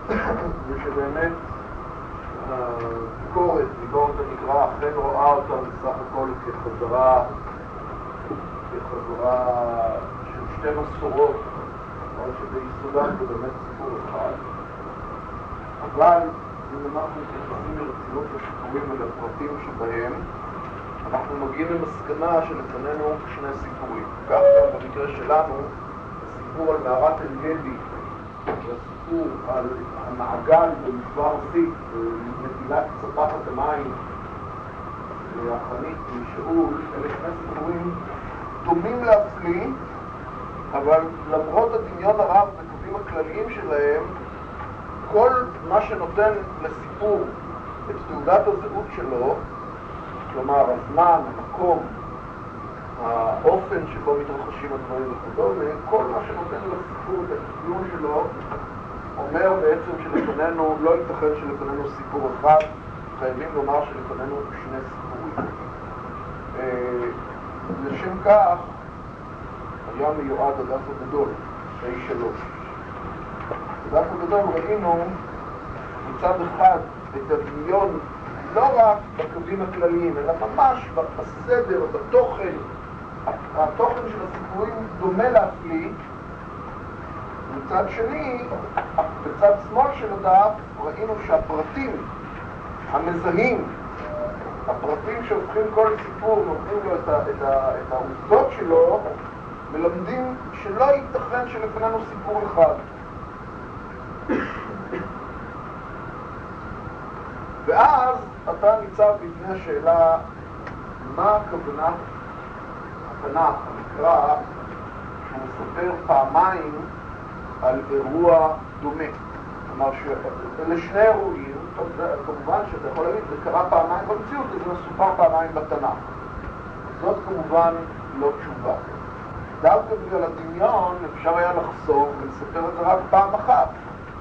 ושבאמת הביקורת, ביקורת המקרא, אכן רואה אותה בסך הכל כחזרה של שתי מסורות, אבל שביסודם זה באמת סיפור אחד. אבל אם אנחנו מתייחסים ברצינות לסיפורים ולפרטים שבהם, אנחנו מגיעים למסקנה שלפנינו שני סיפורים. כך גם במקרה שלנו, הסיפור על מערת עין גדי, והסיפור על המעגל במדבר זיף, ונטילת צפחת המים והחנית משאול, אלה שני סיפורים דומים להפליא, אבל למרות הדמיון הרב בקווים הכלליים שלהם, כל מה שנותן לסיפור את תעודת הזהות שלו, כלומר הזמן, המקום, האופן שבו מתרחשים הדברים וכדומה, כל מה שנותן לסיפור את הציון שלו אומר בעצם שלפנינו, לא ייתכן שלפנינו סיפור אחד, חייבים לומר שלפנינו שני סיפורים. לשם כך היה מיועד הדף הגדול, A3. בדף הגדול ראינו מצד אחד את הדמיון לא רק בקווים הכלליים, אלא ממש בסדר, בתוכן. התוכן של הסיפורים דומה להפליא. מצד שני, בצד שמאל של הדף ראינו שהפרטים המזהים, הפרטים שהופכים כל סיפור, נותנים לו את העובדות שלו, מלמדים שלא ייתכן שלפנינו סיפור אחד. ואז אתה ניצב בפני השאלה, מה הכוונת התנ"ך, המקרא, שהוא מספר פעמיים על אירוע דומה. כלומר, אלה שני אירועים, כמובן שאתה יכול להגיד, זה קרה פעמיים במציאות, וזה מסופר פעמיים בתנ"ך. זאת כמובן לא תשובה. דווקא בגלל הדמיון אפשר היה לחסוך ולספר את זה רק פעם אחת.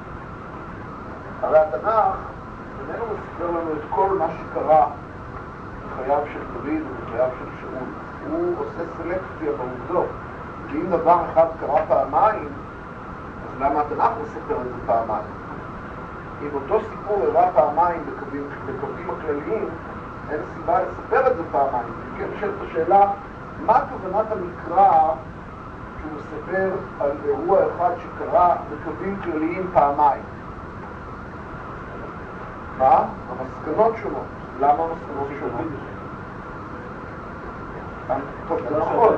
הרי התנ"ך איננו מספר לנו את כל מה שקרה בחייו של דוד ובחייו של שאול. הוא עושה סלקציה בעובדות. כי אם דבר אחד קרה פעמיים, אז למה התנ"ך מספר את זה פעמיים? אם אותו סיפור הראה פעמיים בקווים הכלליים, אין סיבה לספר את זה פעמיים. וכן נשאלת השאלה, מה כוונת המקרא שהוא מספר על אירוע אחד שקרה בקווים כלליים פעמיים? מה? המסקנות שונות. למה המסקנות שונות? טוב, זה נכון.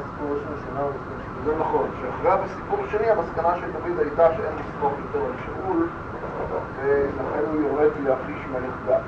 זה נכון, שאחרי בסיפור השני המסקנה של דוד הייתה שאין לסמוך יותר על שאול, ולכן הוא יורד להחיש מלך גת.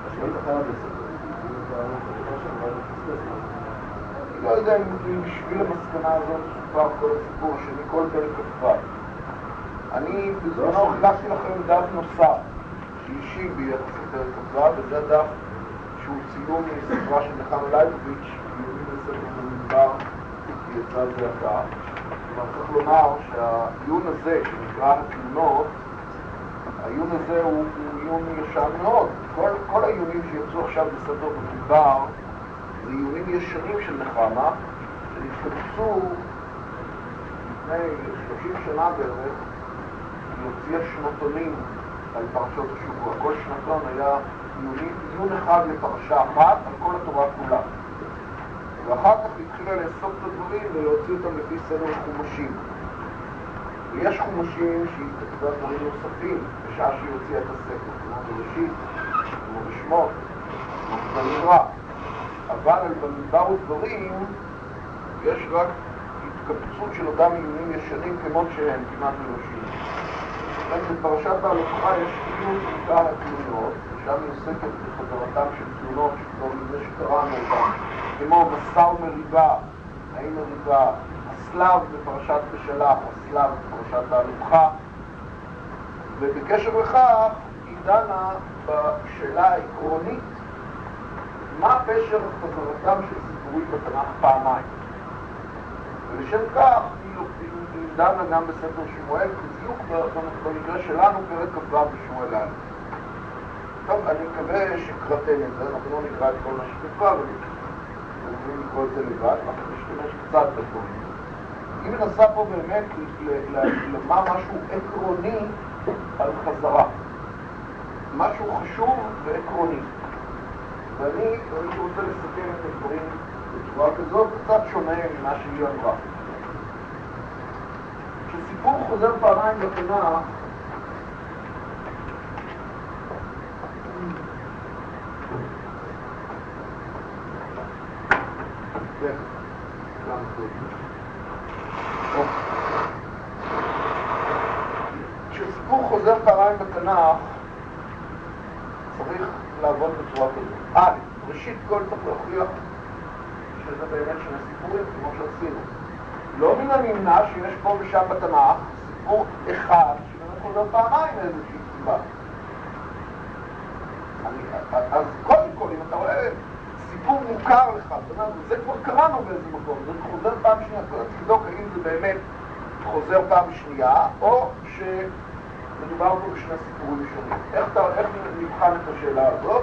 אני לא יודע אם בשביל המסקנה הזאת סופר כל הסיפור השני, כל פרק כ"ו. אני בזמנו חילקתי לכם דף נוסף שאישי ביחס לפרק כ"ו, וזה הדף שהוא צילום מספרה של נחמה לייבוביץ' יהודי בספר במדבר יצא זה עתה. כלומר, צריך לומר שהעיון הזה שנקרא התלונות, העיון הזה הוא עיון ישן מאוד. כל העיונים שיצאו עכשיו בספר במדבר זה עיונים ישנים של נחמה, שנתקבצו לפני 30 שנה בערך, להוציא שנתונים על פרשות השבוע. כל שנתון היה עיון אחד לפרשה אחת על כל התורה כולה. ואחר כך התחילה לאסוף את הדברים ולהוציא אותם לפי סדר חומשים. ויש חומשים שהיא כתבה דברים נוספים בשעה שהיא הוציאה את הספר, כמו בראשית, כמו בשמות, כמו במקרא. אבל על במדבר ודברים יש רק התקבצות של אותם עיונים ישנים כמות שהם כמעט מלושים. בפרשת בהלכה יש עיון שנקרא התלונות, ושם היא עוסקת בחזרתם של תלונות שכבר מזה שקראנו אותם, כמו מסע ומריבה, האם מריבה, הסלב בפרשת בשלח, הסלב בפרשת בהלכה, ובקשר לכך היא דנה בשאלה העקרונית, מה פשר חזרתם של סיפורים בתנ"ך פעמיים. ולשם כך היא דנה גם בספר שמואל, בדיוק במקרה שלנו פרק כ"ו בשמואל א'. טוב, אני מקווה שקראתם את זה, אנחנו לא נקרא את כל מה שכתוב, אבל נתחיל לקרוא את זה לבד, אנחנו נשתמש קצת בדברים. היא מנסה פה באמת לומר משהו עקרוני על חזרה. משהו חשוב ועקרוני. ואני רוצה לסכם את הדברים בצורה כזאת, קצת שונה ממה שהיא אמרה. כשסיפור חוזר פעמיים בתנ"ך, כשסיפור חוזר פעמיים בתנ"ך, צריך לעבוד בצורה כזאת. ראשית כל צריך להוכיח שזה באמת שני סיפורים, כמו שעשינו. לא מן הנמנע שיש פה ושם בתנ"ך סיפור אחד שבאמת חוזר פעמיים מאיזושהי סיבה. אז קודם כל, אם אתה רואה סיפור מוכר לך, זאת אומרת, זה כבר קראנו באיזה מקום, זה חוזר פעם שנייה, אתה תבדוק האם זה באמת חוזר פעם שנייה, או שמדובר פה בשני סיפורים שונים. איך נבחן את השאלה הזאת?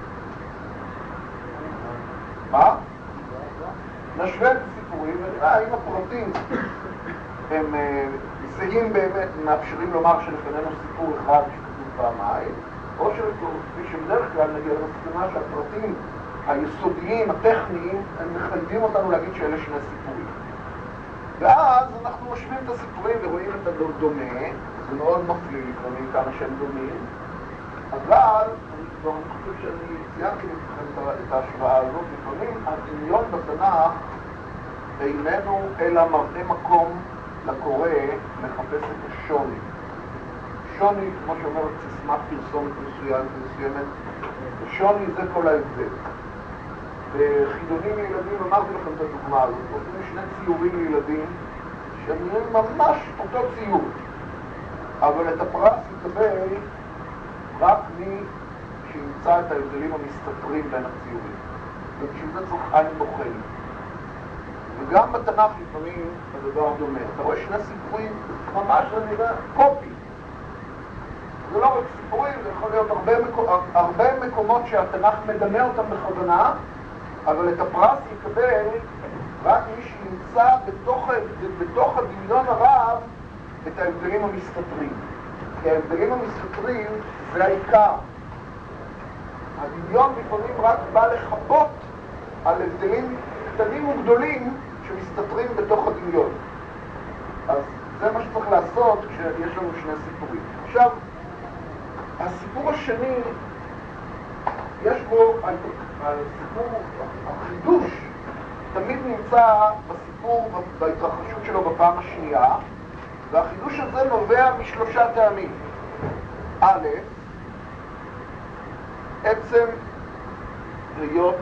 מה? נשווה את הסיפורים ונראה האם הפרטים הם זהים באמת, מאפשרים לומר שלפנינו סיפור אחד שכתוב פעמיים, או כפי שבדרך כלל נגיע למסקנה שהפרטים היסודיים, הטכניים, הם מחייבים אותנו להגיד שאלה שני סיפורים. ואז אנחנו משווים את הסיפורים ורואים את הדומה, זה מאוד מפליא לפעמים כמה שהם דומים, אבל אני חושב שאני ציינתי לכם את ההשוואה הזאת, לפעמים הדמיון בתנ"ך איננו אלא מראה מקום לקורא לחפש את השוני. שוני, כמו שאומרת סיסמת פרסומת מסוימת, שוני זה כל ההבדל. בחידונים לילדים אמרתי לכם את הדוגמה הזאת, עושים שני ציורים לילדים שהם נראים ממש אותו ציור, אבל את הפרס יקבל רק מי שימצא את ההבדלים המסתתרים בין הציורים, ובשביל זה צריך עין בוחן. וגם בתנ"ך לפעמים הדבר דומה. אתה רואה שני סיפורים, ממש זה נראה קופי. זה לא רק סיפורים, זה יכול להיות הרבה מקומות שהתנ"ך מדמה אותם בכוונה, אבל את הפרס יקבל רק מי שימצא בתוך הדמיון הרב את ההבדלים המסתתרים. כי ההבדלים המסתתרים זה העיקר. הדמיון לפעמים רק בא לחפות על הבדלים קטנים וגדולים שמסתתרים בתוך הדמיון. אז זה מה שצריך לעשות כשיש לנו שני סיפורים. עכשיו, הסיפור השני, יש בו, הסיפור, החידוש תמיד נמצא בסיפור, בהתרחשות שלו בפעם השנייה, והחידוש הזה נובע משלושה טעמים. א', עצם היות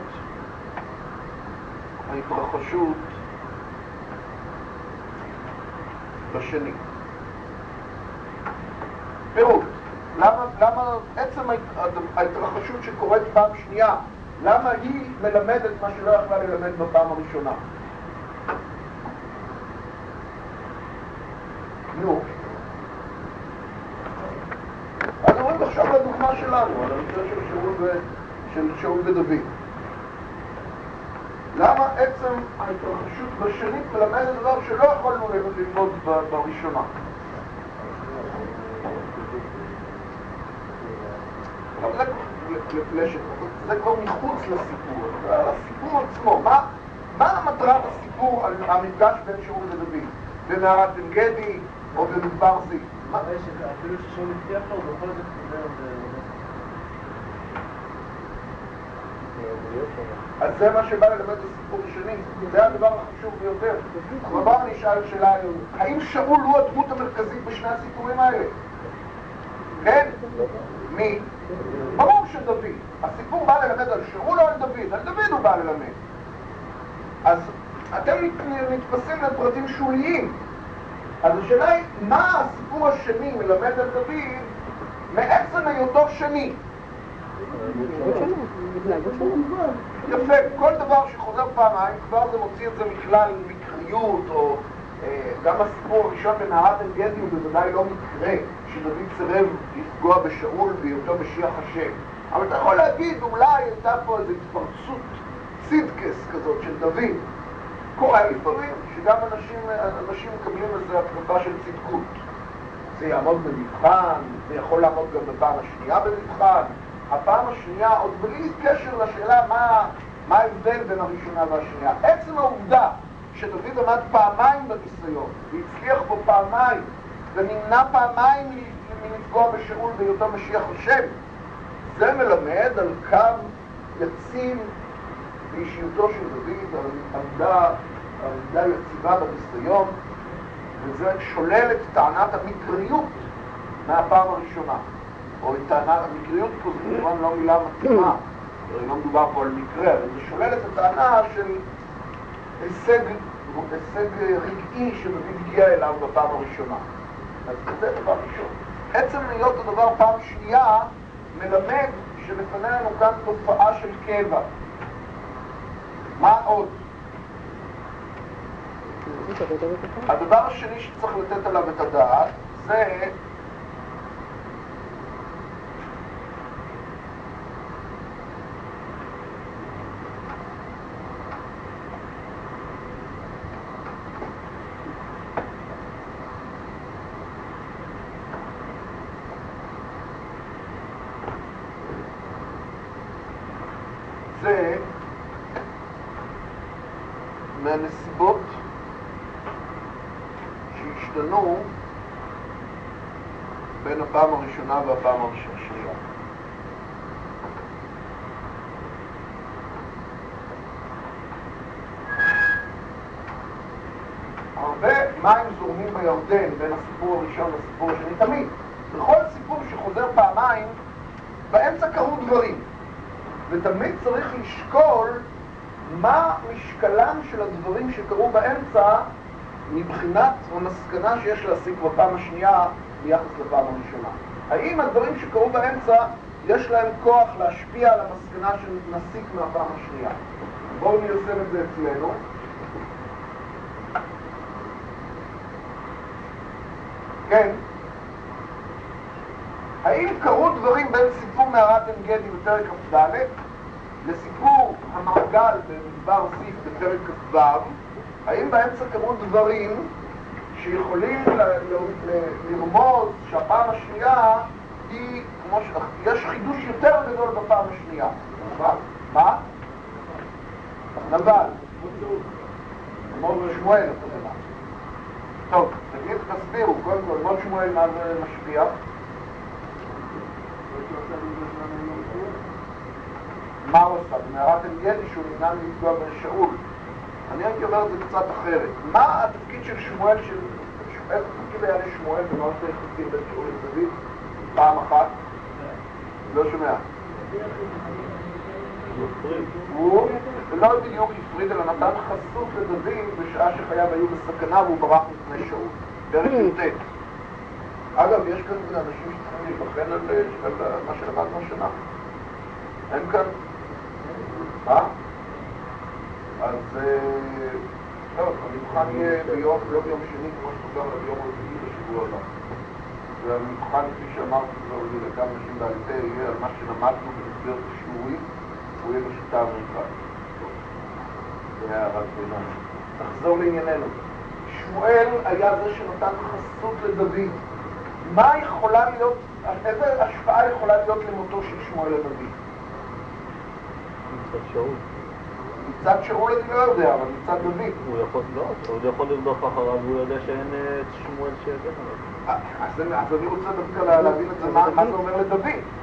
ההתרחשות בשני. פירוט. למה עצם ההתרחשות שקורית פעם שנייה, למה היא מלמדת מה שלא יכלה ללמד בפעם הראשונה? נו. אז רואים עכשיו לדוגמה שלנו, על המקרה של שאול ודוד. למה עצם ההתרחשות בשנית מלמדת דבר שלא יכולנו ללמוד בראשונה? זה כבר מחוץ לסיפור, הסיפור עצמו. מה המטרת הסיפור על המפגש בין שאול ודוד? במערת עין גדי או במדבר זיף? אפילו ששאול הבטיח לו, בכל זאת אז זה מה שבא ללמד בסיפור השני, זה הדבר החשוב ביותר. אבל בואו נשאל שאלה היום, האם שאול הוא הדמות המרכזית בשני הסיפורים האלה? כן? מי? ברור שדוד. הסיפור בא ללמד על שאול או על דוד? על דוד הוא בא ללמד. אז אתם נתפסים לפרטים שוליים. אז השאלה היא, מה הסיפור השני מלמד על דוד מעצם היותו שני? יפה, כל דבר שחוזר פעמיים, כבר זה מוציא את זה מכלל מקריות, או גם הסיפור הראשון במערת עין גדי הוא בוודאי לא מקרה שדוד סירב לפגוע בשאול בהיותו משיח השם. אבל אתה יכול להגיד, אולי הייתה פה איזו התפרצות צידקס כזאת של דוד. קורה לפעמים שגם אנשים מקבלים איזו התקפה של צדקות. זה יעמוד במבחן, זה יכול לעמוד גם בפעם השנייה במבחן. הפעם השנייה, עוד בלי קשר לשאלה מה ההבדל בין הראשונה והשנייה. עצם העובדה שדוד עמד פעמיים בניסיון, והצליח בו פעמיים, ונמנע פעמיים מלפגוע בשאול בהיותו משיח השם, זה מלמד על קו יציב באישיותו של דוד, על עמדה יציבה בניסיון, וזה שולל את טענת המקריות מהפעם הראשונה. או את טענת המקריות, כי זה כמובן לא מילה מתאימה, לא מדובר פה על מקרה, אבל זה שולל את הטענה של הישג רגעי שדוד הגיע אליו בפעם הראשונה. אז זה דבר ראשון. עצם להיות הדבר פעם שנייה מלמד שלפנינו כאן תופעה של קבע. מה עוד? הדבר השני שצריך לתת עליו את הדעת זה מהנסיבות שהשתנו בין הפעם הראשונה והפעם השנייה. הרבה מים זורמים בירדן בין הסיפור הראשון לסיפור השני. תמיד, בכל סיפור שחוזר פעמיים, באמצע קרו דברים. ותמיד צריך לשקול מה משקלם של הדברים שקרו באמצע מבחינת המסקנה שיש להסיק בפעם השנייה ביחס לפעם הראשונה. האם הדברים שקרו באמצע יש להם כוח להשפיע על המסקנה שנסיק מהפעם השנייה? בואו ניישם את זה אצלנו. כן. האם קרו דברים בין סיפור מערת עין גדי בפרק כ"ד לסיפור המעגל במדבר זיף בפרק כ"ו? האם באמצע קרו דברים שיכולים לרמוז שהפעם השנייה היא, יש חידוש יותר גדול בפעם השנייה? מה? נבל. מות שמואל, אתה יודע. טוב, תסבירו, קודם כל, מות שמואל מה זה משפיע? מה הוא עשה? במערת עין גדי שהוא נמנע מלפגוע בשאול. אני הייתי אומר את זה קצת אחרת. מה התפקיד של שמואל, איזה תפקיד היה לשמואל במערכת היחסים בין שאול לדוד? פעם אחת? לא שומע. הוא לא בדיוק הפריד, אלא נתן חסות לדוד בשעה שחייו היו בסכנה והוא ברח מפני שאול. פרק י"ט. אגב, יש כאן אנשים שצריכים להיבחן על מה שלמדנו השנה. אין כאן? מה? אז טוב, המבחן יהיה ביום, לא ביום שני, כמו שתוכל על יום רביעי בשבוע הבא. והמבחן, כפי שאמרתי כבר לכמה אנשים בעל-פה, יהיה על מה שלמדנו במסגרת השיעורים, הוא יהיה בשיטה האמריקאית. זה הערת ביניים. נחזור לענייננו. שמואל היה זה שנתן חסות לדוד. מה יכולה להיות, איזה השפעה יכולה להיות למותו של שמואל לדוד? מצד שאול. מצד שאול אני לא יודע, אבל מצד דוד. הוא יכול לרדוף אחריו, והוא יודע שאין את שמואל שהגן עליו. אז אני רוצה דווקא להבין את זה, מה זה אומר לדוד?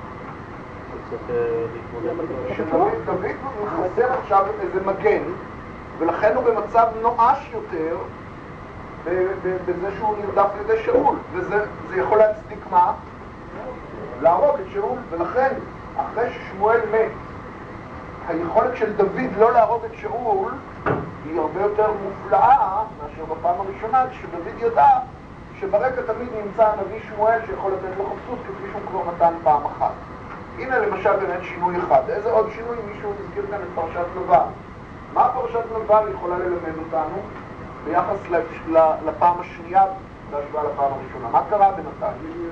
שדוד מחסר עכשיו איזה מגן, ולכן הוא במצב נואש יותר בזה שהוא נרדף לידי שאול, וזה יכול להצדיק מה? להרוג את שאול, ולכן אחרי ששמואל מת, היכולת של דוד לא להרוג את שאול היא הרבה יותר מופלאה מאשר בפעם הראשונה, כשדוד ידע שברקע תמיד נמצא הנביא שמואל שיכול לתת לו חסות כפי שהוא כבר נתן פעם אחת. הנה למשל באמת שינוי אחד. איזה עוד שינוי? מישהו הזכיר כאן את פרשת נבל. מה פרשת נבל יכולה ללמד אותנו ביחס לפעם השנייה בהשוואה לפעם הראשונה? מה קרה בינתיים?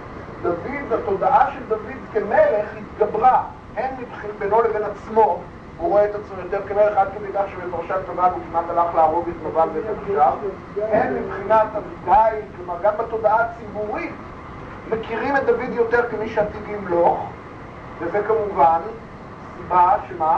דוד, התודעה של דוד כמלך התגברה, הן בינו לבין עצמו, הוא רואה את עצמו יותר כמלך עד כדי כך שבפרשת נבל הוא כמעט הלך להרוג את נבל ואת אבישר. הם מבחינת אביגיל, כלומר גם בתודעה הציבורית, מכירים את דוד יותר כמי שעתיד למלוך, וזה כמובן סיבה שמה?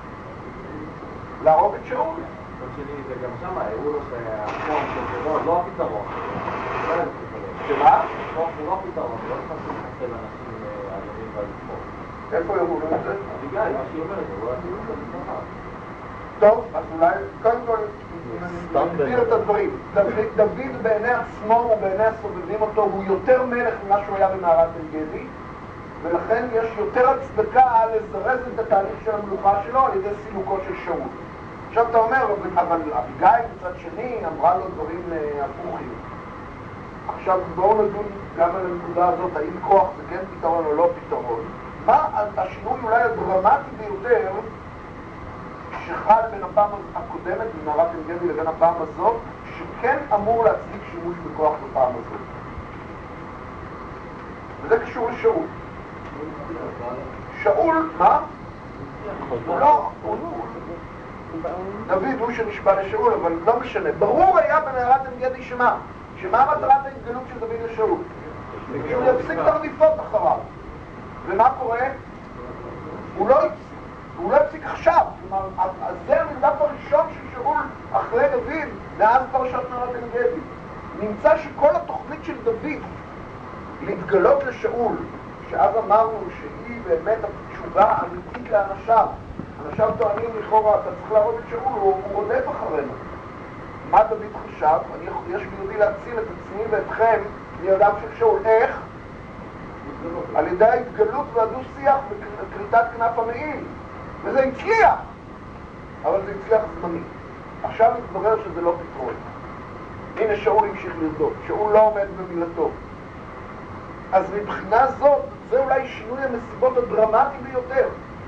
להרוג את שאול. שלי זה גם שם, הראו לו שהחום של לא הפתרון. שמה? זה לא הפתרון, זה לא חשוב לחסל אנשים ערבים והלפות. איפה יראו לו את זה? אביגיל, מה שהיא אומרת, הוא לא עשו את זה. טוב, אז אולי, קודם כל, נסביר את הדברים. דוד בעיני עצמו ובעיני הסובבים אותו הוא יותר מלך ממה שהוא היה במערת עין גדי, ולכן יש יותר הצדקה לזרז את התהליך של המלוכה שלו על ידי סילוקו של שאול. עכשיו אתה אומר, אבל אביגיל מצד שני אמרה לו דברים הפוכים. עכשיו בואו נדון גם על הנקודה הזאת, האם כוח זה כן פתרון או לא פתרון. מה השינוי אולי הדרמטי ביותר שחל בין הפעם הקודמת במערת עין גדי לבין הפעם הזאת, שכן אמור להצדיק שימוש בכוח בפעם הזאת? וזה קשור לשאול. שאול, מה? לא, דוד הוא שנשבע לשאול, אבל לא משנה. ברור היה במערת עין גדי שמה? שמה מטרת ההתגלות של דוד לשאול? שהוא יפסיק את הרדיפות אחריו. ומה קורה? הוא לא הפסיק עכשיו. כלומר, זה המרדף הראשון של שאול אחרי דוד מאז פרשת מערת עין גדי. נמצא שכל התוכנית של דוד להתגלות לשאול, שאז אמרנו שהיא באמת התשובה האמיתית לאנשיו. אנשיו טוענים לכאורה, אתה צריך להרוג את שאול, הוא רודף אחרינו. מה דוד חשב? יש בידי להציל את עצמי ואתכם מידיו של שאול. איך? על ידי ההתגלות והדו-שיח וקריטת כנף המעיל. וזה הצליח, אבל זה הצליח זמני. עכשיו מתברר שזה לא פתרון. הנה שאול המשיך לרדות, שאול לא עומד במילתו. אז מבחינה זאת, זה אולי שינוי הנסיבות הדרמטי ביותר.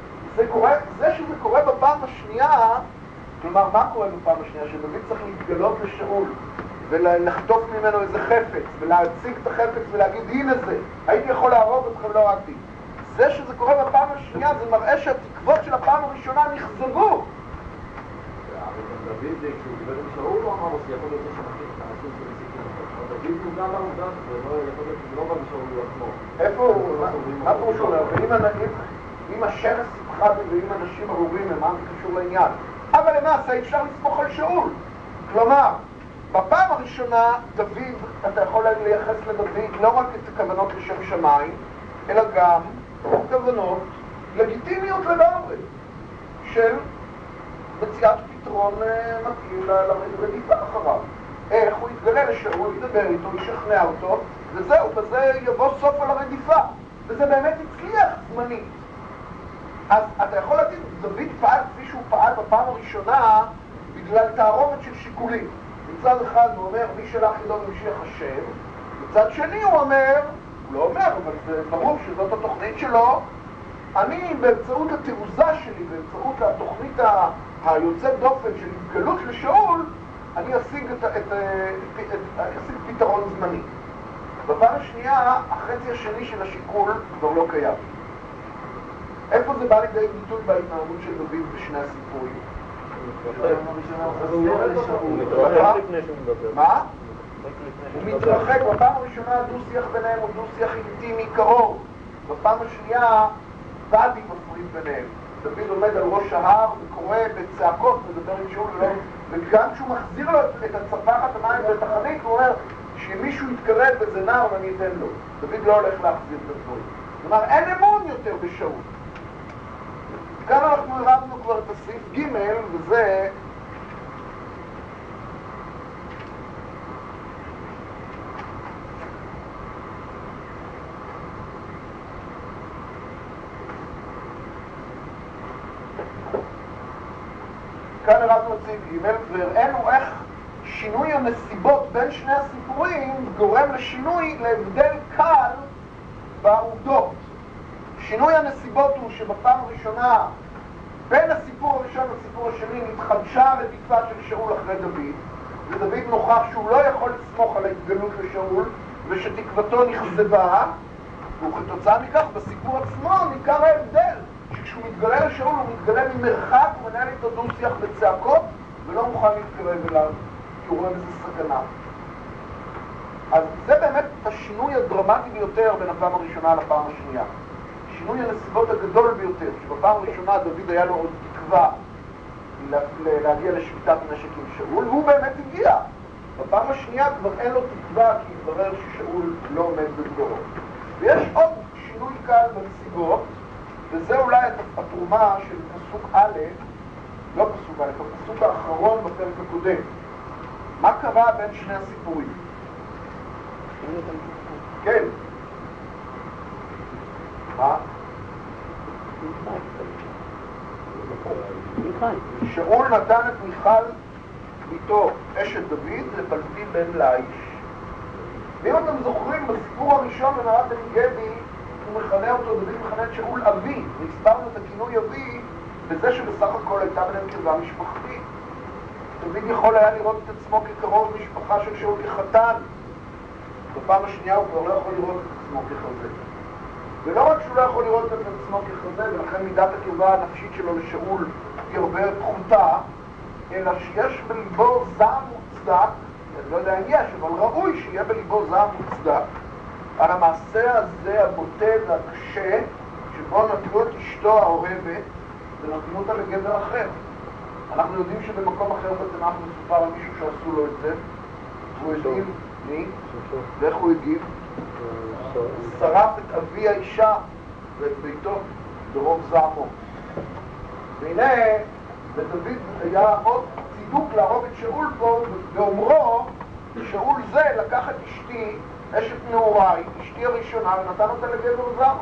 זה שזה קורה בפעם השנייה, כלומר, מה קורה בפעם השנייה? שדוד צריך להתגלות לשאול ולחטוף ממנו איזה חפץ ולהציג את החפץ ולהגיד, הנה זה, הייתי יכול להרוג אתכם ולא הרגתי. זה שזה קורה בפעם השנייה, זה מראה שהתקוות של הפעם הראשונה נכזבו. אבל דוד, כשהוא דיבר עם שאול, הוא אמר לו שיכול להיות שמכיר את האנשים שמסיקים אותו. דוד הוא גם לעובדה, זה לא בא משאול הוא עצמו. איפה הוא? מה פירוש הוא אומר? ואם השרס יפחד ואם אנשים ארורים הם, מה זה קשור לעניין? אבל למעשה אפשר לסמוך על שאול. כלומר, בפעם הראשונה, דוד, אתה יכול לייחס לדוד לא רק את הכוונות לשם שמיים, אלא גם כוונות לגיטימיות לגמרי של מציאת פתרון מתאים לרדיפה אחריו. איך הוא יתגלה לשאול, ידבר איתו, ישכנע אותו, וזהו, בזה יבוא סוף על הרדיפה. וזה באמת הצליח זמנית. אז אתה יכול להגיד, דוד פעל כפי שהוא פעל בפעם הראשונה בגלל תערובת של שיקולים. מצד אחד הוא אומר, מי שלח ידו למשיח השם, מצד שני הוא אומר, הוא לא אומר, אבל זה ברור שזאת התוכנית שלו, אני באמצעות התעוזה שלי, באמצעות התוכנית היוצאת דופן של התגלות לשאול, אני אשיג פתרון זמני. בפעם השנייה, החצי השני של השיקול כבר לא קיים. איפה זה בא לידי ביטוי בהתנהגות של דוד בשני הסיפורים? הוא מתרחק לפני שהוא מדבר. מה? הוא מתרחק. בפעם הראשונה הדו-שיח ביניהם הוא דו-שיח אינטימי קרוב. בפעם השנייה ואדי מפריד ביניהם. דוד עומד על ראש ההר וקורא בצעקות, מדבר עם שאול, וגם כשהוא מחזיר לו את הצפחת המים ואת החנית, הוא אומר שמישהו יתקרב בזה נער ואני אתן לו. דוד לא הולך להחזיר את הדברים. כלומר, אין אמון יותר בשאול. כאן אנחנו הרמנו כבר את הסעיף ג' וזה כאן הרמנו את סעיף ג' והראינו איך שינוי הנסיבות בין שני הסיפורים גורם לשינוי, להבדל קל בעובדות. שינוי הנסיבות הוא שבפעם הראשונה, בין הסיפור הראשון לסיפור השני, התחדשה הרדיפה של שאול אחרי דוד, ודוד נוכח שהוא לא יכול לסמוך על ההתגלות לשאול, ושתקוותו נכזבה, וכתוצאה מכך בסיפור עצמו ניכר ההבדל. שכשהוא מתגלה לשאול הוא מתגלה ממרחק, הוא מנהל איתו דו-שיח בצעקות ולא מוכן להתקרב אליו, כי הוא רואה בזה סכנה. אז זה באמת השינוי הדרמטי ביותר בין הפעם הראשונה לפעם השנייה. שינוי הנסיבות הגדול ביותר, שבפעם הראשונה דוד היה לו עוד תקווה להגיע לשביתת נשק עם שאול, והוא באמת הגיע. בפעם השנייה כבר אין לו תקווה, כי התברר ששאול לא עומד בדברו. ויש עוד שינוי קל בנסיבות, וזה אולי התרומה של פסוק א', לא פסוק א', הפסוק האחרון בפרק הקודם. מה קרה בין שני הסיפורים? כן. מה? שאול נתן את מיכל ביתו אשת דוד לפלטי בן לאיש. ואם אתם זוכרים, בסיפור הראשון במערת עין גדי הוא מכנה אותו, דוד מכנה את שאול אבי, והסברנו את הכינוי אבי בזה שבסך הכל הייתה ביניהם קרבה משפחתית. דוד יכול היה לראות את עצמו כקרוב משפחה של שאול כחתן. בפעם השנייה הוא כבר לא יכול לראות את עצמו כחזה. ולא רק שהוא לא יכול לראות את עצמו כחזה, ולכן מידת הקרבה הנפשית שלו לשאול היא הרבה פחותה, אלא שיש בליבו זעם מוצדק, אני לא יודע אם יש, אבל ראוי שיהיה בליבו זעם מוצדק, על המעשה הזה הבוטה והקשה, שבו נתנו את אשתו האוהבת, ונתנו אותה לגבר אחר. אנחנו יודעים שבמקום אחר בתנ"ך מסופר על מישהו שעשו לו את זה, הוא הגיב, מי? ואיך הוא הגיב? שרף את אבי האישה ואת ביתו ברוב זעמו. והנה, לדוד היה עוד צידוק להרוג את שאול פה, ואומרו, שאול זה לקח את אשתי, אשת נעוריי, אשתי הראשונה, ונתן אותה לגבר זר.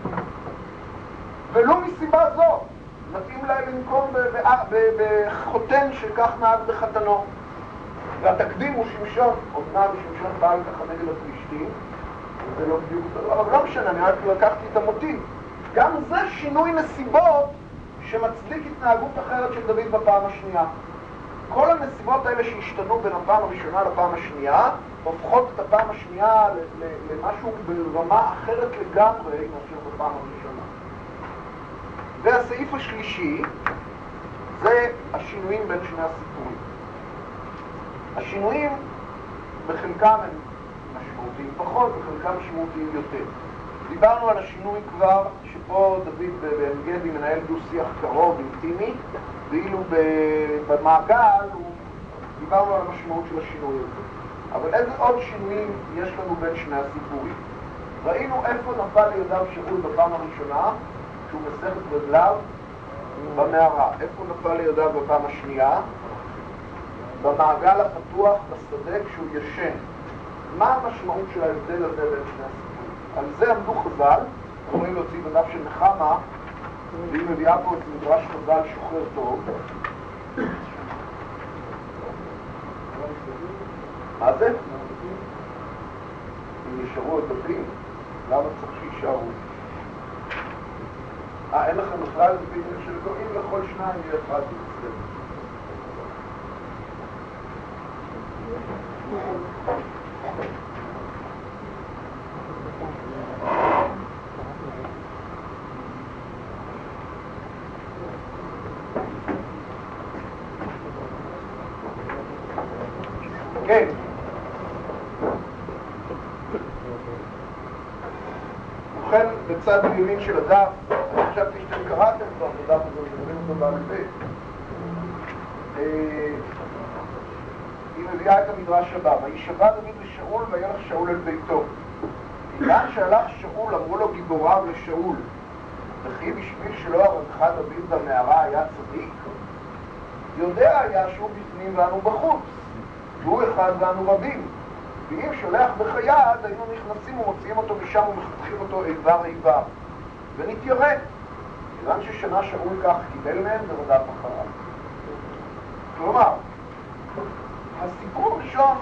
ולא מסיבה זו, מתאים לה לנקום בחותן שכך נהג בחתנו. והתקדים הוא שמשון, אומנם שמשון פעל ככה נגד הפלישתים, זה לא בדיוק, אבל לא משנה, אני רק לקחתי את המוטיב. גם זה שינוי נסיבות שמצדיק התנהגות אחרת של דוד בפעם השנייה. כל הנסיבות האלה שהשתנו בין הפעם הראשונה לפעם השנייה, הופכות את הפעם השנייה למשהו ברמה אחרת לגמרי מאשר בפעם הראשונה. והסעיף השלישי זה השינויים בין שני הסיפורים. השינויים בחלקם הם משמעותיים פחות, בחלקם משמעותיים יותר. דיברנו על השינוי כבר, שפה דוד בעין גדי מנהל דו-שיח קרוב, אינטימי, ואילו במעגל דיברנו על המשמעות של השינוי הזה. אבל איזה עוד שינויים יש לנו בין שני הסיפורים? ראינו איפה נפל לידיו שאול בפעם הראשונה, שהוא מסך את רגליו במערה. איפה נפל לידיו בפעם השנייה? במעגל הפתוח בשדה כשהוא ישן. מה המשמעות של ההבדל הזה בין שני הסיפורים? על זה עמדו חז"ל, יכולים להוציא בדף של נחמה, והיא מביאה פה את מדרש חז"ל שוחר טוב. מה זה? אם ישארו את דפים, למה צריך שישארו? אין לכם בכלל דפים של קוראים לכל שניים יהיה אחד בסדר. כן. ובכן, בצד ימין של הדף, אני חשבתי שאתם קראתם כבר את הדף הזה, ושאתם אותו בעל פה. היא מביאה את המדרש הבא, וישבע דוד לשאול וילך שאול אל ביתו. כיוון שהלך שאול אמרו לו גיבוריו לשאול, וכי בשביל שלא הרגך דוד במערה היה צדיק? יודע היה שהוא בפנים ואנו בחוץ, והוא אחד ואנו רבים. ואם שולח בחייד, היינו נכנסים ומוציאים אותו משם ומחתכים אותו איבר איבר. ונתיירא. כיוון ששנה שאול כך קיבל מהם ורדף אחריו. כלומר, הסיפור הראשון,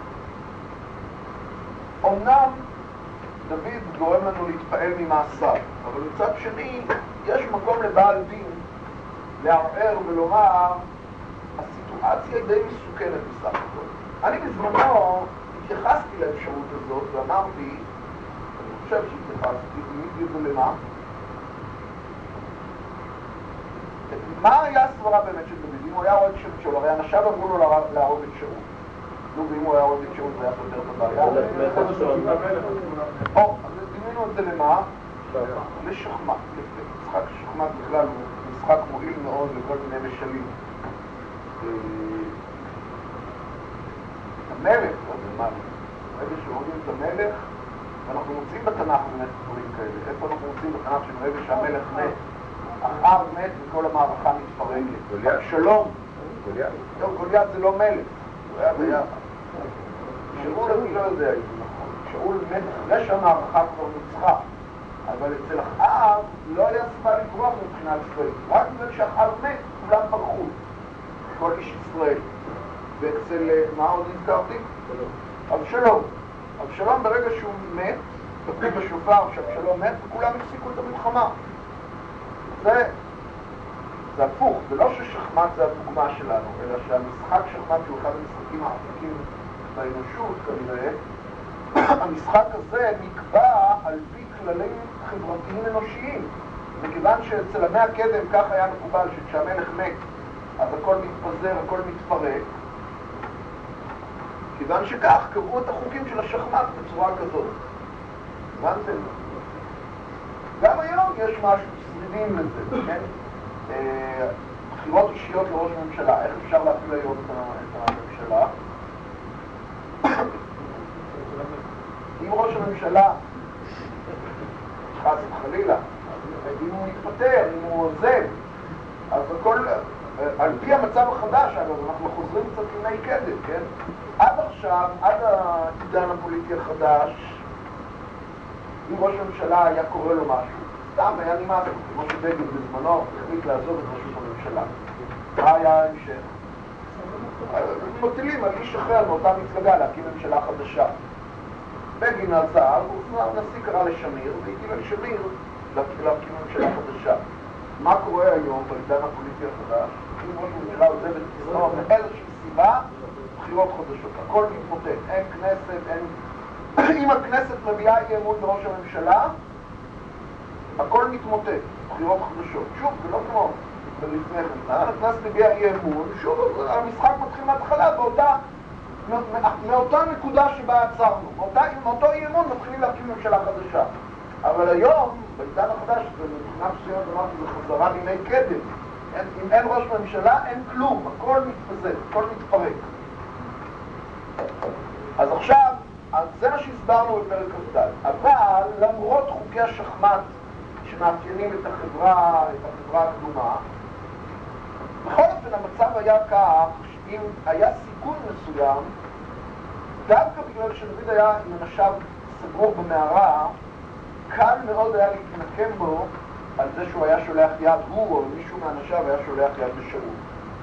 אומנם דוד גורם לנו להתפעל ממעשיו, אבל מצד שני, יש מקום לבעל דין לערער ולומר, הסיטואציה היא די מסוכנת בסך הכל. אני בזמנו התייחסתי לאפשרות הזאת ואמרתי, אני חושב שהתייחסתי, תמיד ידעו למה, מה היה הסברה באמת של דוד? אם הוא היה הורג את שאול, הרי אנשיו אמרו לו להרוג את שאול. נו, ואם הוא היה הורג את שאול זה היה פותר את הבעיה. אז דמינו את זה למה? לשחמט. משחק שחמט בכלל הוא משחק מועיל מאוד לכל מיני משלים. המלך, ברגע שהורגים את המלך, ואנחנו מוצאים בתנ"ך באמת דברים כאלה. איפה אנחנו מוצאים בתנ"ך שברגע שהמלך מת, אחאב מת וכל המערכה מתפרקת. שלום. גוליית זה לא מלך, הוא היה ביחד. שאול אני לא יודע אם זה נכון. שאול מת אחרי שהמערכה כבר נוצחה. אבל אצל אחאב לא היה סיבה לברוח מבחינה צבאית. רק בגלל שאחאב מת, כולם ברחו. כל איש ישראל. ואצל מה עוד הזכרתי? אבשלום. אבשלום ברגע שהוא מת, תקעו בשופר שאבשלום מת, וכולם הפסיקו את המלחמה. זה הפוך, זה לא ששחמט זה הדוגמה שלנו, אלא שהמשחק שחמט שהוא אחד המשחקים העתיקים באנושות כנראה, המשחק הזה נקבע על פי כללים חברתיים אנושיים, מכיוון שאצל עמי הקדם כך היה מקובל שכשהמלך מת אז הכל מתפזר, הכל מתפרק, כיוון שכך קבעו את החוקים של השחמט בצורה כזאת. הבנתם? גם היום יש משהו שרידים לזה, כן? בחירות אישיות לראש הממשלה. איך אפשר להפיל היום את הממשלה? אם ראש הממשלה, חס וחלילה, אם הוא מתפטר, אם הוא עוזב, אז הכל, על פי המצב החדש, אגב, אנחנו חוזרים קצת ימי קדם, כן? עד עכשיו, עד העידן הפוליטי החדש, אם ראש הממשלה היה קורא לו משהו, סתם היה נמאס, כמו שבגין בזמנו החליט לעזוב את ראשות הממשלה. מה היה ההמשך? מטילים על איש אחר מאותה מפלגה להקים ממשלה חדשה. בגין עזב, הנשיא קרא לשמיר, והטיל על שמיר להקים ממשלה חדשה. מה קורה היום בעידן הפוליטי החדש? אם ראש הממשלה עוזב את כיסאו מאיזושהי סיבה, בחירות חדשות. הכל מתמוטט, אין כנסת, אין... אם הכנסת מביאה אי אמון בראש הממשלה, הכל מתמוטט, בחירות חדשות. שוב, זה לא כמו לפני כן. הכנסת מביאה אי אמון, שוב, המשחק מתחיל מההתחלה מאותה נקודה שבה עצרנו. מאותו אי אמון מתחילים להקים ממשלה חדשה. אבל היום, בעידן החדש, מבחינה מסוימת אמרתי, זה חזרה לימי קדם. אם אין ראש ממשלה, אין כלום, הכל מתפזר, הכל מתפרק. אז עכשיו, זה מה שהסברנו בפרק כ"ד. אבל למרות חוקי השחמט שמאפיינים את החברה הקדומה, בכל אופן המצב היה כך שאם היה סיכון מסוים, דווקא בגלל שדוד היה עם אנשיו סגור במערה, קל מאוד היה להתנקם בו על זה שהוא היה שולח יד, הוא או מישהו מאנשיו היה שולח יד בשאול.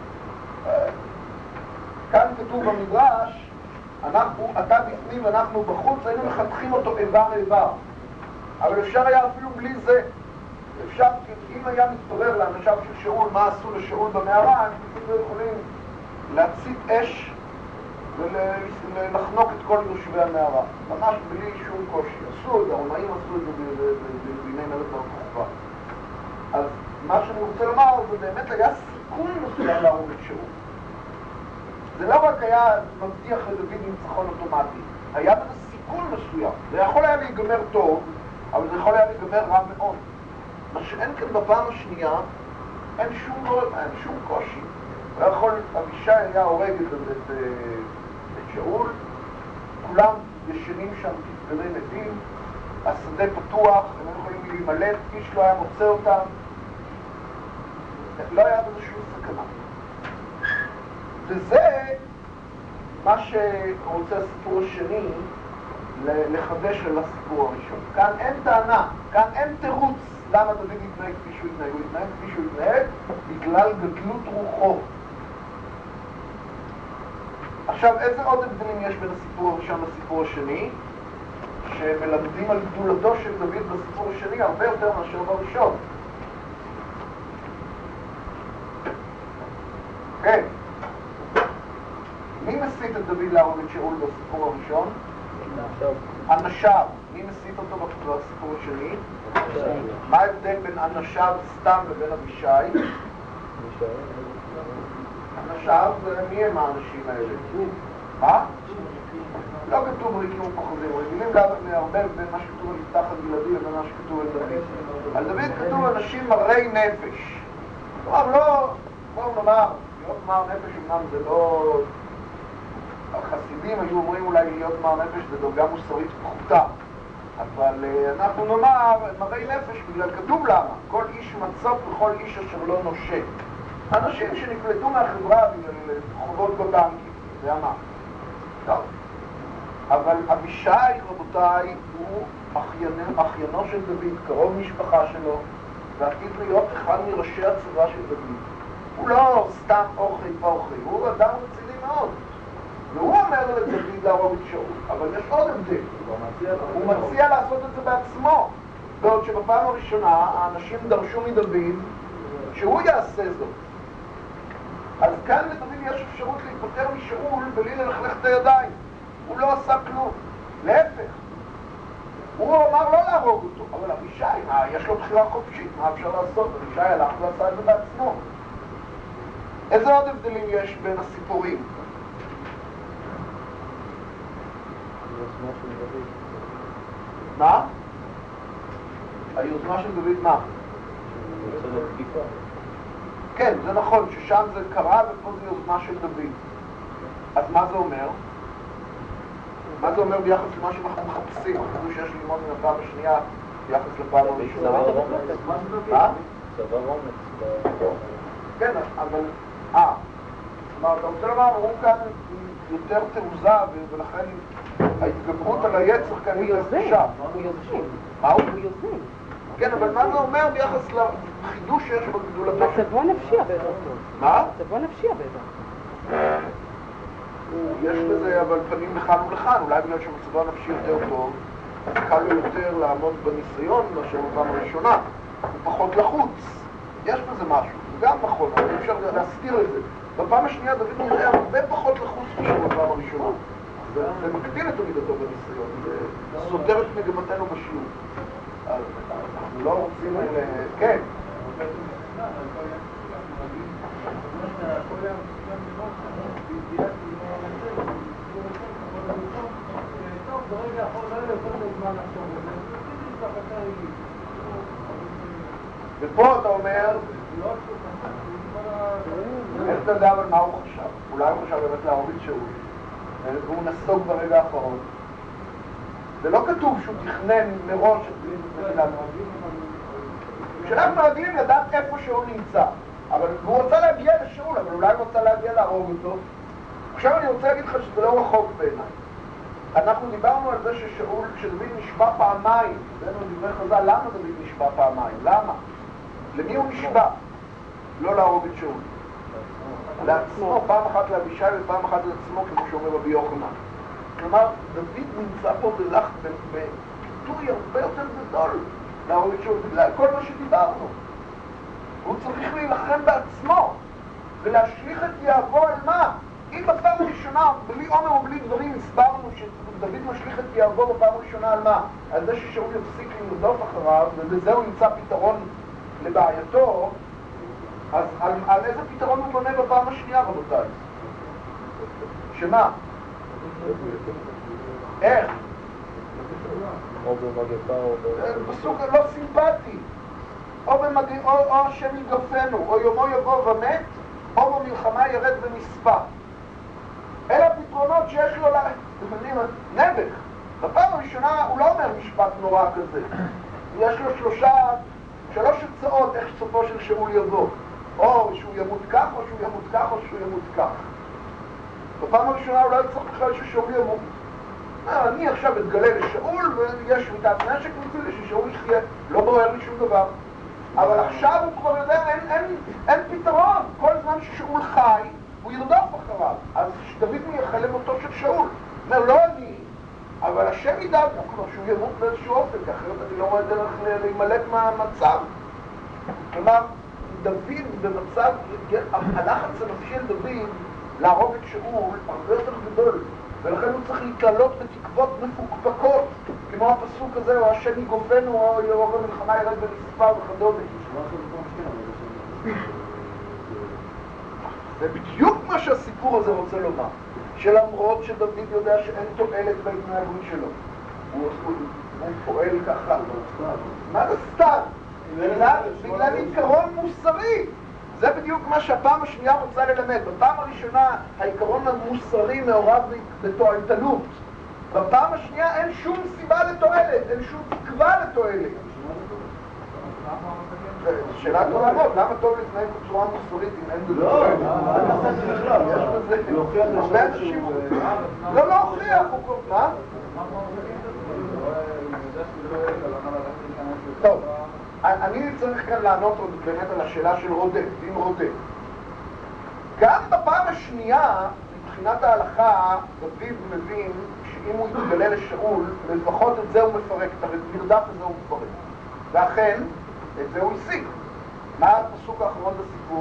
כאן כתוב במדרש, אתה בפנים ואנחנו בחוץ, היינו מחתכים אותו איבר. אבל אפשר היה אפילו בלי זה. אפשר, אם היה מתברר לאנשיו של שאול מה עשו לשאול במערה, הם פשוט לא יכולים להצית אש ולחנוק את כל יושבי המערה. ממש בלי שום קושי. עשו את זה, הרומאים עשו את זה בימי מלך בר כוכבא. אז מה שאני רוצה לומר, זה באמת היה סיכון מסוים להרוג את שאול. זה לא רק היה מבטיח לדוד ניצחון אוטומטי, היה בזה סיכון מסוים. זה יכול היה להיגמר טוב, אבל זה יכול היה להיגמר רע מאוד. מה שאין כאן בפעם השנייה, אין שום קושי. אבישי היה הורג את שאול, כולם ישנים שם כסגרי מתים, השדה פתוח, הם לא יכולים להימלט, איש לא היה מוצא אותם, לא היה בזה שום סכנה. וזה מה שרוצה הסיפור השני לחדש על הסיפור הראשון. כאן אין טענה, כאן אין תירוץ למה דוד יתנהג כפי שהוא יתנהג. הוא יתנהג כפי שהוא יתנהג בגלל גדלות רוחו. עכשיו, איזה עוד הבדלים יש בין הסיפור הראשון לסיפור השני, שמלמדים על גדולתו של דוד בסיפור השני הרבה יותר מאשר בראשון? כן. מי מסית את דוד להרוג את שאול בסיפור הראשון? אנשיו. מי מסית אותו בסיפור השני? מה ההבדל בין אנשיו סתם ובין אבישי? אנשיו, מי הם האנשים האלה? מה? לא כתוב ריקים ופחדים, רגילים להרבה בין מה שכתוב על יפתח הגלעדי לבין מה שכתוב על דוד. על דוד כתוב אנשים מרי נפש. כלומר, לא, בואו נאמר, להיות מר נפש, אמנם זה לא... החסידים היו אומרים אולי להיות מר נפש זה דרגה מוסרית פחותה. אבל אנחנו נאמר מרי נפש בגלל כתוב למה. כל איש מצוף וכל איש אשר לא נושק. אנשים שנפלטו מהחברה בגלל חובות בבנקים, זה אמר. טוב. אבל אבישי, רבותיי, הוא אחיינו של דוד, קרוב משפחה שלו, ועתיד להיות אחד מראשי הצבא של דוד. הוא לא סתם אוכי פאוכי, הוא אדם רציני מאוד. והוא אומר לדוד להרוג את שאול, אבל יש עוד הבדל. הוא מציע לעשות את זה בעצמו, בעוד שבפעם הראשונה האנשים דרשו מדוד שהוא יעשה זאת. אז כאן לדוד יש אפשרות להתפטר משאול בלי ללכלך את הידיים. הוא לא עשה כלום, להפך. הוא אמר לא להרוג אותו, אבל אבישי, יש לו בחירה חופשית, מה אפשר לעשות? אבישי הלך ועשה את זה בעצמו. איזה עוד הבדלים יש בין הסיפורים? מה? היוזמה של דוד מה? כן, זה נכון, ששם זה קרה ופה זה יוזמה של דוד. אז מה זה אומר? מה זה אומר ביחס למה שאנחנו מחפשים? אנחנו שיש ללמוד מן הפעם השנייה ביחס לפעם הראשונה. מה? צבא אומץ. כן, אבל... אתה רוצה לומר, הוא כאן יותר תעוזה ולכן ההתגברות על היצר כאן היא קשה. הוא יוזם. מה הוא? הוא יוזם. כן, אבל מה זה אומר ביחס לחידוש שיש בגדולתו? מצבו נפשי הבדע. מה? מצבו נפשי הבדע. יש בזה אבל פנים לכאן ולכאן, אולי בגלל שמצבו הנפשי יותר טוב, קל לו יותר לעמוד בניסיון מאשר בפעם הראשונה, הוא פחות לחוץ. יש בזה משהו, זה גם נכון, אבל אפשר להסתיר את זה. בפעם השנייה דוד נראה הרבה פחות לחוץ מאשר בפעם הראשונה. זה מקטין את עמידתו בניסיון, זה סותר את מגמתנו בשיעור. אז אנחנו לא רוצים... כן. ופה אתה אומר, איך אתה יודע אבל מה הוא חשב? אולי הוא חשב באמת להוריד שאול, והוא נסוג ברגע האחרון. זה לא כתוב שהוא תכנן מראש את מדינת מודיעין. כשאנחנו רגילים לדעת איפה שאול נמצא, אבל הוא רוצה להגיע לשאול, אבל אולי הוא רוצה להגיע להרוג אותו. עכשיו אני רוצה להגיד לך שזה לא רחוק בעיניי. אנחנו דיברנו על זה שדוד נשבע פעמיים. הבאנו דברי חז"ל, למה דוד נשבע פעמיים? למה? למי הוא נשבע? לא להרוג את שאול. לעצמו, פעם אחת לאבישי ופעם אחת לעצמו, כמו שאומר רבי יוחנן. כלומר, דוד נמצא פה בפיתוי הרבה יותר גדול להרוג את שאול, בגלל כל מה שדיברנו. הוא צריך להילחם בעצמו ולהשליך את יהבו על מה? אם בפעם הראשונה, בלי עומר ובלי דברים, הסברנו שדוד משליך את יהבו בפעם הראשונה על מה? על זה ששאול יפסיק לרדוף אחריו, ובזה הוא ימצא פתרון לבעייתו, אז על איזה פתרון הוא בונה בפעם השנייה, רבותיי? שמה? איך? או במגפה או פסוק לא סימפטי. או השם יגפנו, או יומו יבוא ומת, או במלחמה ירד ונספה. אלה הפתרונות שיש לו נבך. בפעם הראשונה הוא לא אומר משפט נורא כזה. יש לו שלוש הצעות איך סופו של שאול יבוא. או שהוא ימות כך, או שהוא ימות כך, או שהוא ימות כך. בפעם הראשונה הוא לא יצטרך בכלל ששאול ימות. אני עכשיו אתגלה לשאול ויש שביתת נשק מצידי ששאול יחיה, לא בוער לי שום דבר. אבל עכשיו הוא כבר יודע, אין פתרון. כל זמן ששאול חי, הוא ירדוף אחריו. אז דוד מייחל למותו של שאול. אומר, לא אני, אבל השם ידאג כבר שהוא ימות באיזשהו אופן, אחרת אני לא רואה דרך להימלט מהמצב. כלומר, דוד במצב, הלחץ הנפשי של דוד להרוג את שאול הרבה יותר גדול, ולכן הוא צריך להתעלות בתקוות מפוקפקות, כמו הפסוק הזה, או השם יגופנו, או במלחמה ירד ונספה וכדומה. זה בדיוק מה שהסיפור הזה רוצה לומר. שלמרות שדוד יודע שאין תועלת בהתנהגות שלו, הוא פועל ככה. מה זה סתם? בגלל עיקרון מוסרי. זה בדיוק מה שהפעם השנייה רוצה ללמד. בפעם הראשונה העיקרון המוסרי מעורב בתועלתנות. בפעם השנייה אין שום סיבה לתועלת, אין שום תקווה לתועלת. שאלה טובה מאוד, למה טוב להתנהג בצורה מוסרית אם אין בזה תועלת? יש בזה הרבה אנשים. לא הוכיח, מה? טוב, אני צריך כאן לענות עוד באמת על השאלה של רודף, דין רודף. גם בפעם השנייה, מבחינת ההלכה, דוד מבין שאם הוא יתגלה לשאול, לפחות את זה הוא מפרק, את המרדף הזה הוא מפרק. ואכן, את זה הוא השיג. מה הפסוק האחרון בסיפור?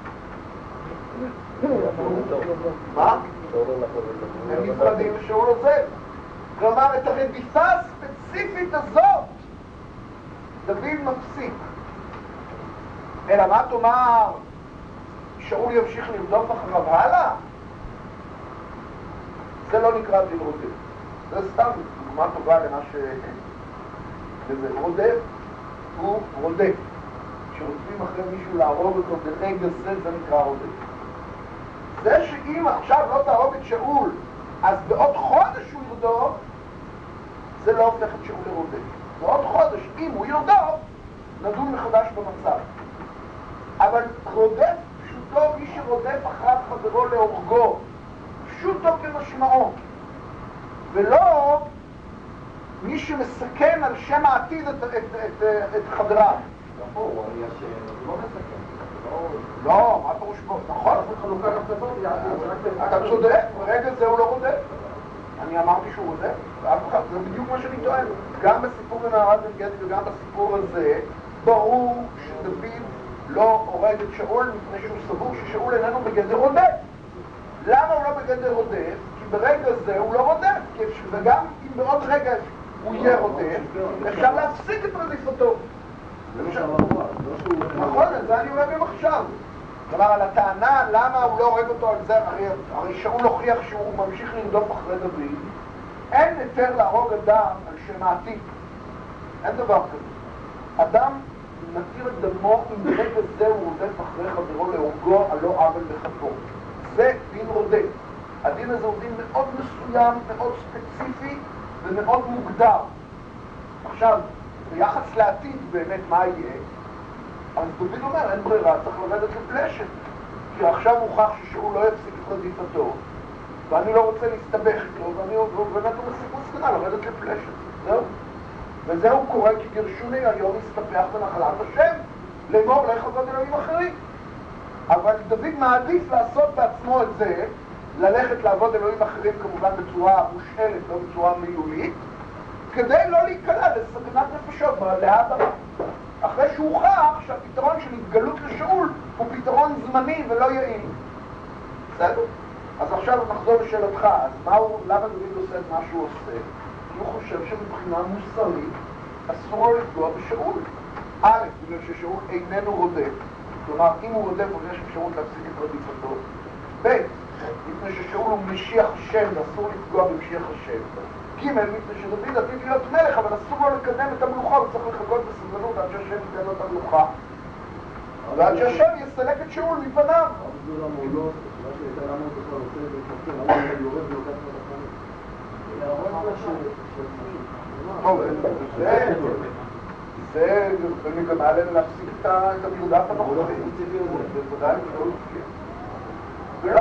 מה? הם נפרדים ושאול עוזב. כלומר, את הרדיפה הספציפית הזאת דוד מפסיק. אלא מה תאמר? שאול ימשיך לרדוף אחריו הלאה? זה לא נקרא דין רודף. זה סתם דוגמה טובה למה זה רודף. הוא רודף. כשרודפים אחרי מישהו להרוג אותו ברגע זה נקרא רודף. זה שאם עכשיו לא תהרוג את שאול, אז בעוד חודש הוא ירדוף, זה לא הופך את שאול לרודף. בעוד חודש, אם הוא ירדוף, נדון מחדש במצב. אבל רודף פשוטו מי שרודף אחר חברו להורגו, פשוטו כמשמעו, ולא מי שמסכן על שם העתיד את חבריו. הוא לא מסכן. לא, מה פירוש בו? נכון? חלוקה כזאת, אתה צודק, ברגע זה הוא לא רודף. אני אמרתי שהוא רודף, ואף אחד, זה בדיוק מה שאני טוען. גם בסיפור במערת בן גדי וגם בסיפור הזה, ברור שדוד לא הורג את שאול מפני שהוא סבור ששאול איננו בגדר רודף. למה הוא לא בגדר רודף? כי ברגע זה הוא לא רודף, וגם אם בעוד רגע הוא יהיה רודף, אפשר להפסיק את רדיפתו. נכון, זה אני אומר גם עכשיו. כלומר, על הטענה למה הוא לא הורג אותו על זה, הרי שאול הוכיח שהוא ממשיך לרדוף אחרי דוד, אין יותר להרוג אדם על שם העתיד. אין דבר כזה. אדם מתיר את דמו אם ברגע זה הוא רודף אחרי חברו להורגו על לא עוול בכפו. זה דין רודף. הדין הזה הוא דין מאוד מסוים, מאוד ספציפי ומאוד מוגדר. עכשיו, ביחס לעתיד באמת מה יהיה? אז דוד אומר, אין ברירה, צריך לרדת לפלשת. כי עכשיו מוכח ששאול לא יפסיק את רדיפתו, ואני לא רוצה להסתבך איתו, ובאמת הוא מסיק מסקנה לרדת לפלשת. זהו. וזהו קורה כי גרשוני היום הסתפח בנחלת השם, לאמור לך עבוד אלוהים אחרים. אבל דוד מעדיף לעשות בעצמו את זה, ללכת לעבוד אלוהים אחרים כמובן בצורה מושאלת, לא בצורה מילולית, כדי לא להיקלע לסכנת נפשות להבא. אחרי שהוכח שהפתרון של התגלות לשאול הוא פתרון זמני ולא יעיל. בסדר? אז עכשיו נחזור לשאלתך, אז למה דוד עושה את מה שהוא עושה? כי הוא חושב שמבחינה מוסרית אסור לו לפגוע בשאול. א', בגלל ששאול איננו רודף, כלומר אם הוא רודף אז יש אפשרות להפסיק את רדיפתו. ב', מפני ששאול הוא משיח השם ואסור לפגוע במשיח השם. ג', מפני שדוד עתיד להיות מלך, אבל אסור לו לקדם את המלוכה, הוא צריך לחכות בסבלנות עד שהשם ייתן לו את המלוכה. ועד שהשם יסלק את שאול מפניו. טוב, זה גם עלינו להפסיק את המרדף הנוכחי. זה ודאי לא מפקיע. ולא,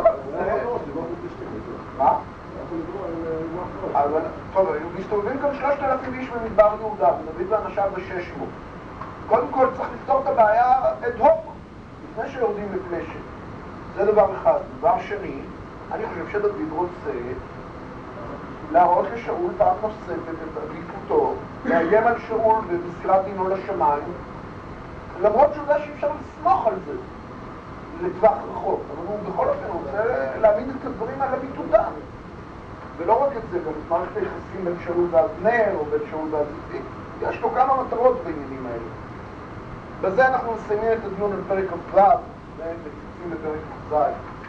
מה? אבל, טוב, מסתובבים כאן 3,000 איש במדבר יהודה, ודוד ואנשיו ב-600. קודם כל צריך לפתור את הבעיה אד הוק, לפני שיורדים לפלשת. זה דבר אחד. דבר שני, אני חושב שדוד רוצה להראות לשאול פעם נוספת את עדיפותו, לאיים על שאול במסירת דינו לשמיים, למרות שהוא יודע שאי אפשר לסמוך על זה לטווח רחוק. אבל הוא בכל אופן רוצה להעמיד את הדברים על אמיתותם. ולא רק את זה, גם את מערכת היחסים בין שאול ואבנר או בין שאול ואזיפי, יש לו כמה מטרות בעניינים האלה. בזה אנחנו מסיימים את הדיון על פרק כ"ו, ומציצים לפרק כ"ז.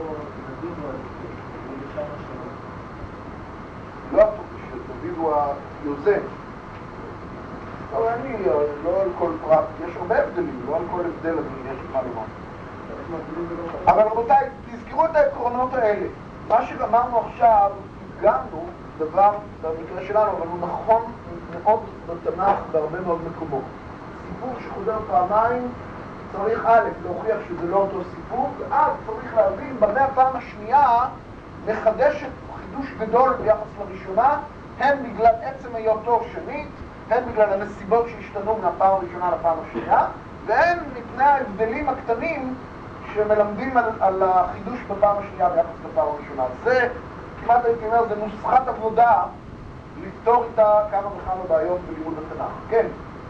לא שדוד הוא היוזם. אבל אני, לא על כל פרט, יש הרבה הבדלים, לא על כל הבדל יש מה לומר. אבל רבותיי, תזכרו את העקרונות האלה. מה שאמרנו עכשיו, הגענו דבר, במקרה שלנו, אבל הוא נכון מאוד בתנ"ך בהרבה מאוד מקומות. סיפור שחוזר פעמיים, צריך א', להוכיח שזה לא אותו סיפור, ואז צריך להבין, במה הפעם השנייה מחדשת חידוש גדול ביחס לראשונה, הן בגלל עצם היותו שנית, הן בגלל הנסיבות שהשתנו מהפעם הראשונה לפעם השנייה, והן מפני ההבדלים הקטנים שמלמדים על החידוש בפעם השנייה ביחס לפעם הראשונה. זה, כמעט הייתי אומר, זה נוסחת עבודה לפתור איתה כמה וכמה בעיות בלימוד התנ"ך. כן?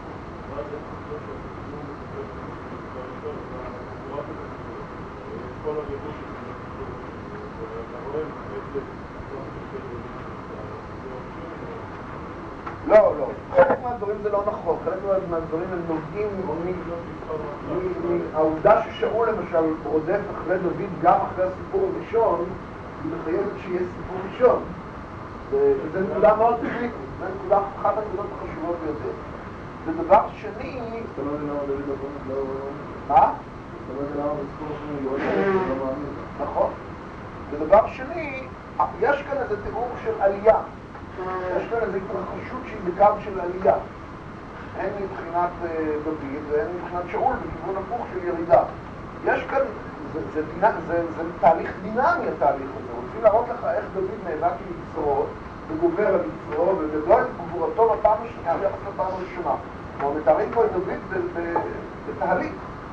לא, לא. חלק מהדברים זה לא נכון. חלק מהדברים הם נובעים מהעובדה ששאול למשל רודף אחרי דוד גם אחרי הסיפור הראשון, היא מחייבת שיהיה סיפור ראשון. וזו נקודה מאוד קריטית. זו נקודה אחת הנקודות החשובות ביותר. ודבר שני... אתה לא יודע למה דוד לא... מה? אתה לא יודע למה בסיפור השני לא מאמין. נכון. ודבר שני, יש כאן איזה תיאור של עלייה. יש כאן איזו התרחשות שהיא בקו של עלייה. הן מבחינת דוד והן מבחינת שאול בכיוון הפוך של ירידה. יש כאן, זה תהליך דינמי התהליך הזה. רוצים להראות לך איך דוד נאבק עם יצרו וגובר על יצרו וגדול גבורתו בפעם השנייה ביחס לפעם הראשונה. כלומר, מתארים פה את דוד בתהליך.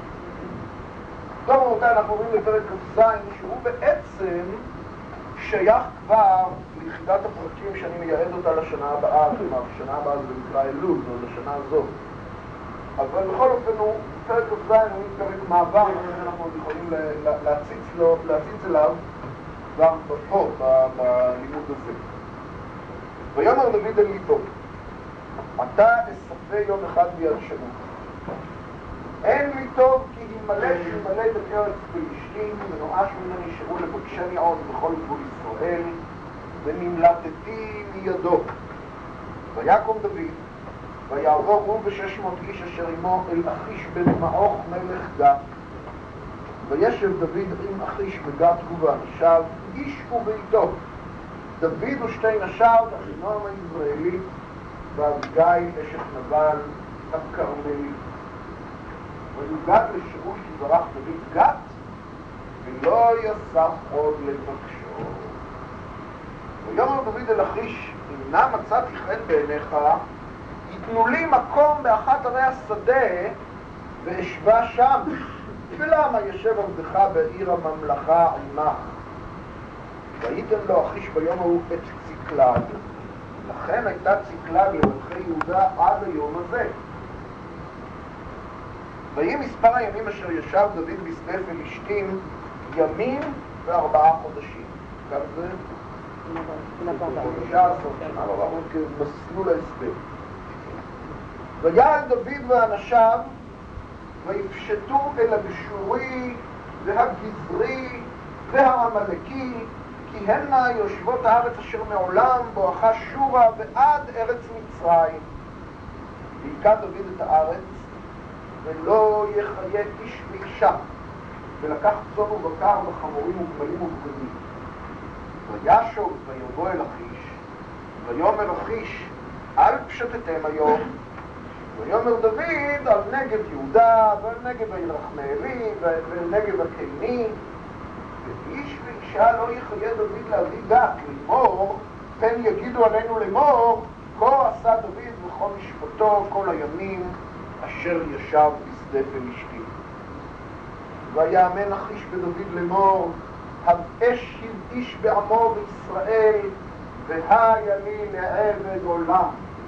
טוב, רבותיי, אנחנו עוברים לפרק כ"ז, שהוא בעצם שייך כבר ליחידת הפרקים שאני מייעד אותה לשנה הבאה, כלומר, לשנה הבאה זה נקרא אלול, זו לשנה הזו. אבל בכל אופן הוא, פרק כ"ז הוא פרק מעבר, אנחנו יכולים להציץ אליו כבר פה, בלימוד הזה. ויאמר דוד אל ליבו, אתה אספה יום אחד ביד שמות. אין לי טוב כי ימלא את ארץ פלישתים ונואש ממני שאול לבקשני עוד בכל גבול ישראל ונמלטתי מידו. ויקום דוד ויעבור הוא ו600 איש אשר עמו אל אחיש בן מעוך מלך גת. וישב דוד עם אחיש בגת ובאנשיו איש וביתו, דוד ושתי נשיו אחינועם היזרעאלי ואביגיל אשת נבל הכרמלית. ויוגד לשאול כי ברח דוד גת ולא יסף עוד לבקשו. ויאמר דוד אל אחיש, אם נא מצאתי חן בעיניך, יתנו לי מקום באחת ערי השדה ואשבע שם, ולמה ישב עבדך בעיר הממלכה עמך? וייתן לו אחיש ביום ההוא את ציקלג. לכן הייתה ציקלג למלכי יהודה עד היום הזה. ויהי מספר הימים אשר ישב דוד בשדה פלישתים 1 ו4 חודשים. גם זה 15 שנה, מסלול ההסבר. ויעל דוד ואנשיו ויפשטו אל הגשורי והגזרי והעמלקי, כי הנה יושבות הארץ אשר מעולם בואכה שורה ועד ארץ מצרים. ויקע דוד את הארץ ולא יחיה איש ואישה, ולקח צאן ובקר וחמורים וגמלים ובגדים. וישוב ויבוא אל אחיש, ויאמר אחיש, אל פשטתם היום. ויאמר דוד על נגב יהודה ועל נגב העיר רחמאלי ועל נגב הקיני, ואיש ואישה לא יחיה דוד להביא גת, לאמור, פן יגידו עלינו לאמור, כה עשה דוד וכל משפטו כל הימים אשר ישב בשדה פלישתים. ויאמן אחיש בדוד לאמור, האש איש בעמו בישראל, והיה לי לעבד עולם.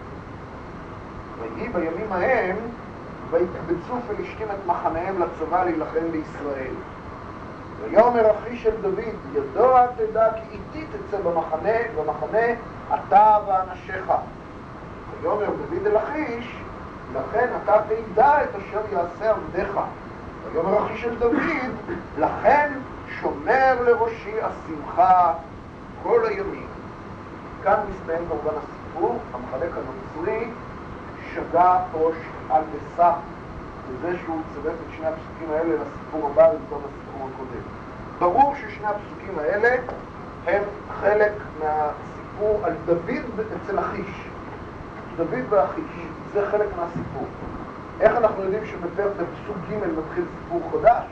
ויהי בימים ההם, ויקבצו פלישתים את מחניהם לצבא להילחם בישראל. ויאמר אחיש אל דוד, ידוע תדע כי איתי תצא במחנה אתה ואנשיך. ויאמר דוד אל אחיש, לכן אתה תדע את אשר יעשה עבדך. ויאמר אחיש אל דוד, לכן שומר לראשי השמחה כל הימים. כאן מסתיים כמובן הסיפור. המחלק הנוצרי שגה ראש על בסך בזה שהוא צירף את שני הפסוקים האלה לסיפור הבא במקום לסיפור הקודם. ברור ששני הפסוקים האלה הם חלק מהסיפור על דוד אצל אחיש. דוד ואחיש, זה חלק מהסיפור. איך אנחנו יודעים שבפסוק ג' מתחיל סיפור חדש?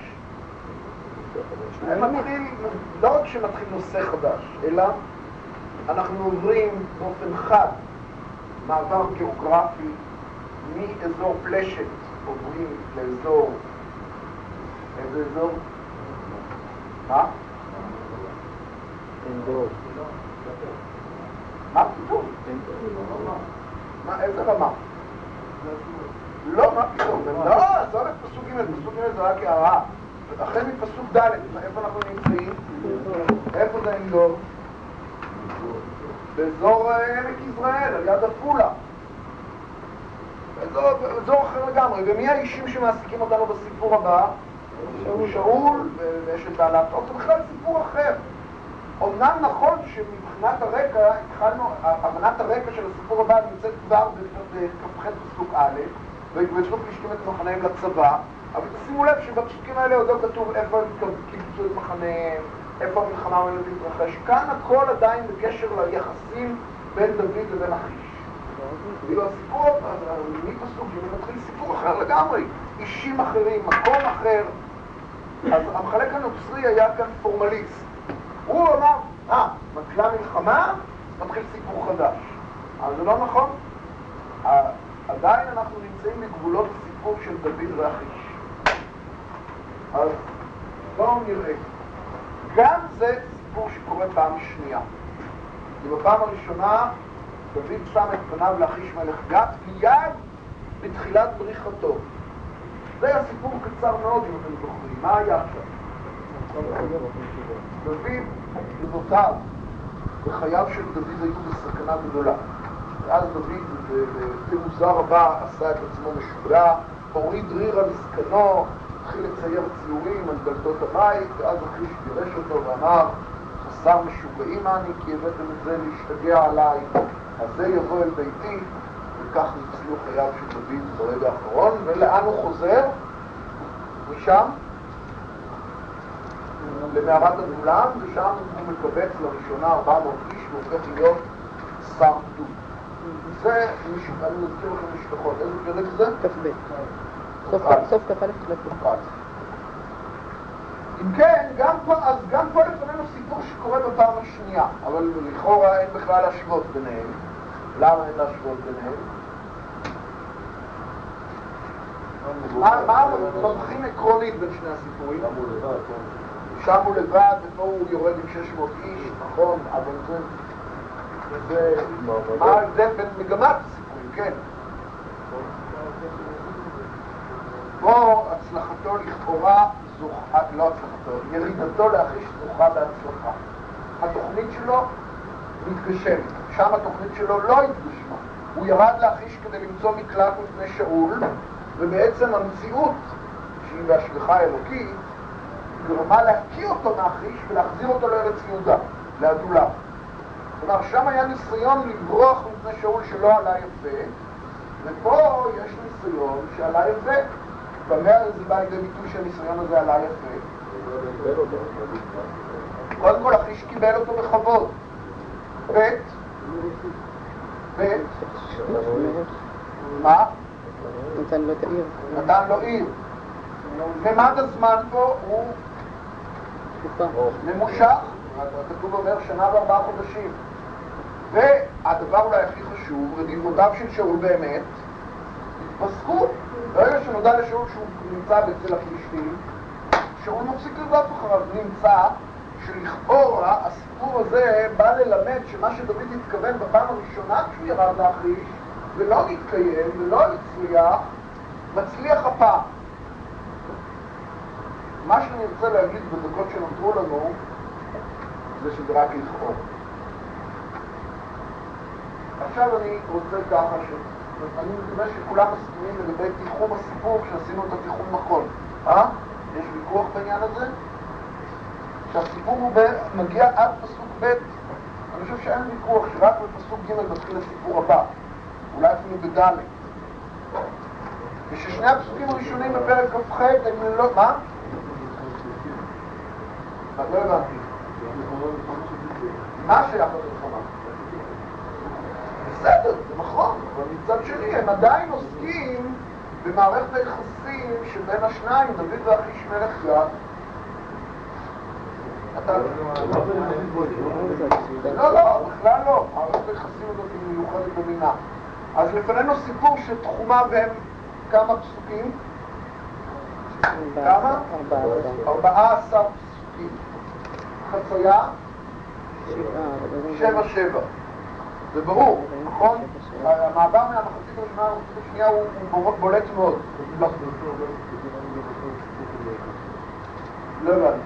מתחיל, לא רק שמתחיל נושא חדש, אלא אנחנו עוברים באופן חד מעבר גיאוגרפי מאזור פלשת, עוברים לאזור, איזה אזור? מה? אינדור. מה פתאום? מה, איזה רמה? לא, מה פתאום? לא, זה הולך פסוק ג', פסוק ג' זה רק הערה. אחרי מפסוק ד', איפה אנחנו נמצאים? איפה זה אינדור? באזור עמק יזרעאל, על יד עפולה. באזור אחר לגמרי. ומי האישים שמעסיקים אותנו בסיפור הבא? שאול, ויש את בעלתו, זה בכלל סיפור אחר. אומנם נכון שמבחינת הרקע, הבנת הרקע של הסיפור הבא נמצאת כבר בכ"ח פסוק א', והתבצעו פלישתים את מחניהם לצבא, אבל תשימו לב שבפסוקים האלה עוד לא כתוב איפה הם קיבצו את מחניהם, איפה המלחמה עומדת להתרחש. כאן הכל עדיין בקשר ליחסים בין דוד לבין אחיש. ואילו הסיפור, מפסוק מתחיל סיפור אחר לגמרי, אישים אחרים, מקום אחר. אז המחלק הנוצרי היה כאן פורמליסט. הוא אמר, מתחילה מלחמה, מתחיל סיפור חדש. אבל זה לא נכון. עדיין אנחנו נמצאים בגבולות הסיפור של דוד ואחיש. אז בואו נראה. גם זה סיפור שקורה פעם שנייה. ובפעם הראשונה דוד שם את פניו לאחיש מלך גת מיד בתחילת בריחתו. זה היה סיפור קצר מאוד אם אתם זוכרים. מה היה עכשיו? דוד, לבותיו וחייו של דוד היו בסכנה גדולה. ואז דוד בתעוזה רבה עשה את עצמו משוגע, הוריד ריר על זקנו, התחיל לצייר ציורים על דלתות הבית, ואז אחיש גירש אותו ואמר, חסר משוגעים אני, כי הבאתם את זה להשתגע עליי, אז זה יבוא אל ביתי, וכך ניצלו חייו של דוד ברגע האחרון. ולאן הוא חוזר? משם למערת הדולם, ושם הוא מקבץ לראשונה 400 איש והופך להיות שר גדוד. זה, אני מזכיר לכם משפחות, איזה פרק זה? כ"ב. סוף כ"א כ"ב. אם כן, גם פה לפנינו סיפור שקורה בפעם השנייה, אבל לכאורה אין בכלל להשוות ביניהם. למה אין להשוות ביניהם? מה מבחין עקרונית בין שני הסיפורים? שם הוא לבד, ופה הוא יורד עם 600 איש, נכון, אבל זה... מה ההבדל בין מגמת הסיפורים, כן? פה הצלחתו לכאורה, לא הצלחתו, ירידתו לאחיש זוכה בהצלחה. התוכנית שלו מתגשמת, שם התוכנית שלו לא התגשמה. הוא ירד לאחיש כדי למצוא מקלט מפני שאול, ובעצם המציאות, שהיא בהשגחה האלוקית, גרמה להקיא אותו מאחיש ולהחזיר אותו לארץ יהודה, לעדולה. כלומר, שם היה ניסיון לברוח מפני שאול שלא עלה יפה, ופה יש ניסיון שעלה יפה. במה זה בא לידי ביטוי שהניסיון הזה עלה יפה? קודם כל, אחיש קיבל אותו בכבוד. מה? נתן לו את העיר. נתן לו עיר. ממד הזמן פה הוא ממושך, כתוב אומר שנה ו4 חודשים. והדבר אולי הכי חשוב, רדיפותיו של שאול באמת, התפסקו. ברגע שנודע לשאול שהוא נמצא בצל הפלישתים, שאול מפסיק לרדוף אחריו. נמצא שלכאורה הסיפור הזה בא ללמד שמה שדוד התכוון בפעם הראשונה כשהוא ירד לאחיש ולא נתקיים ולא הצליח, מצליח הפעם. מה שאני רוצה להגיד בדקות שנותרו לנו זה שזה רק לכאורה. עכשיו אני רוצה ככה אני מקווה שכולם מסכימים לגבי תיחום הסיפור כשעשינו את התיחום נכון. יש ויכוח בעניין הזה? שהסיפור הוא מגיע עד פסוק ב'. אני חושב שאין ויכוח שרק בפסוק ג' מתחיל הסיפור הבא, אולי אפילו בד'. וששני הפסוקים הראשונים בפרק כ"ח הם לא... מה? לא הבנתי. מה שייך למלחמה? בסדר, זה נכון, אבל מצד שני הם עדיין עוסקים במערכת היחסים שבין השניים, דוד ואחיש מלך גת. לא, בכלל לא. מערכת היחסים הזאת היא מיוחדת במינה. אז לפנינו סיפור שתחומה בהם כמה פסוקים? כמה? 14 פסוקים. חציה? 7-7. זה ברור, נכון? המעבר מהמחצית הראשונה למחצית השנייה הוא בולט מאוד. לא הבנתי.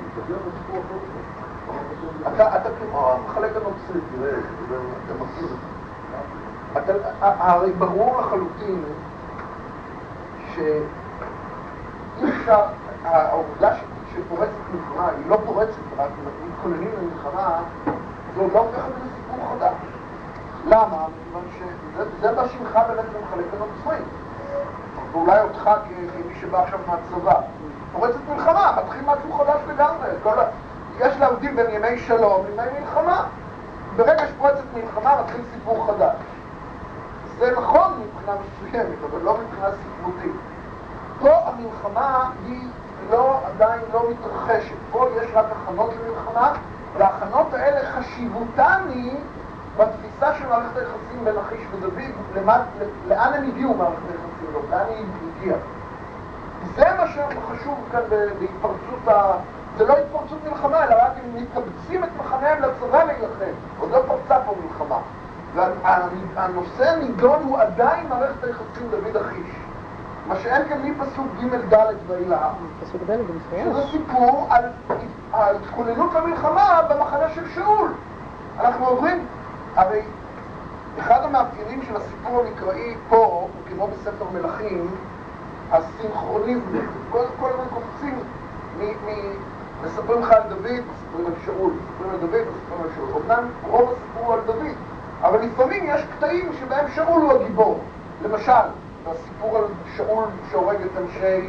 אתה כמו המחלק הנוצרי, תראה, אתה מכיר את זה. הרי ברור לחלוטין שאי אפשר, העובדה שפורצת מלחמה, היא לא פורצת, רק מתכוננים למלחמה, זה עוד לא הופך את זה לסיפור חדש. למה? מכיוון שזה בשמך באמת למחלק הנוצרי. ואולי אותך כמי שבא עכשיו מהצבא. פורצת מלחמה, מתחיל משהו חדש לגמרי. יש להבדיל בין ימי שלום לימי מלחמה. ברגע שפורצת מלחמה מתחיל סיפור חדש. זה נכון מבחינה מסוימת, אבל לא מבחינה ספרותית. פה המלחמה היא עדיין לא מתרחשת. פה יש רק הכנות למלחמה, וההכנות האלה חשיבותן היא בתפיסה של מערכת היחסים בין אחיש ודוד, לאן הם הגיעו מערכת היחסים, לא, לאן היא הגיעה. זה מה שחשוב כאן בהתפרצות זה לא התפרצות מלחמה, אלא רק הם מקבצים את מחניהם לצבא להילחם. עוד לא פרצה פה מלחמה. והנושא נידון הוא עדיין מערכת היחסים דוד אחיש. מה שאין כאן מפסוק ג' ד' ואילך. פסוק ד' במפורש. שזה סיפור על ההתכוננות למלחמה במחנה של שאול. אנחנו עוברים, הרי אחד המאפיינים של הסיפור המקראי פה, כמו בספר מלכים, הסינכרוניזם, כל הזמן קופצים מספרים לך על דוד, מספרים על שאול, מספרים על דוד, מספרים על שאול. אומנם רוב הסיפור על דוד, אבל לפעמים יש קטעים שבהם שאול הוא הגיבור. למשל, הסיפור על שאול שהורג את אנשי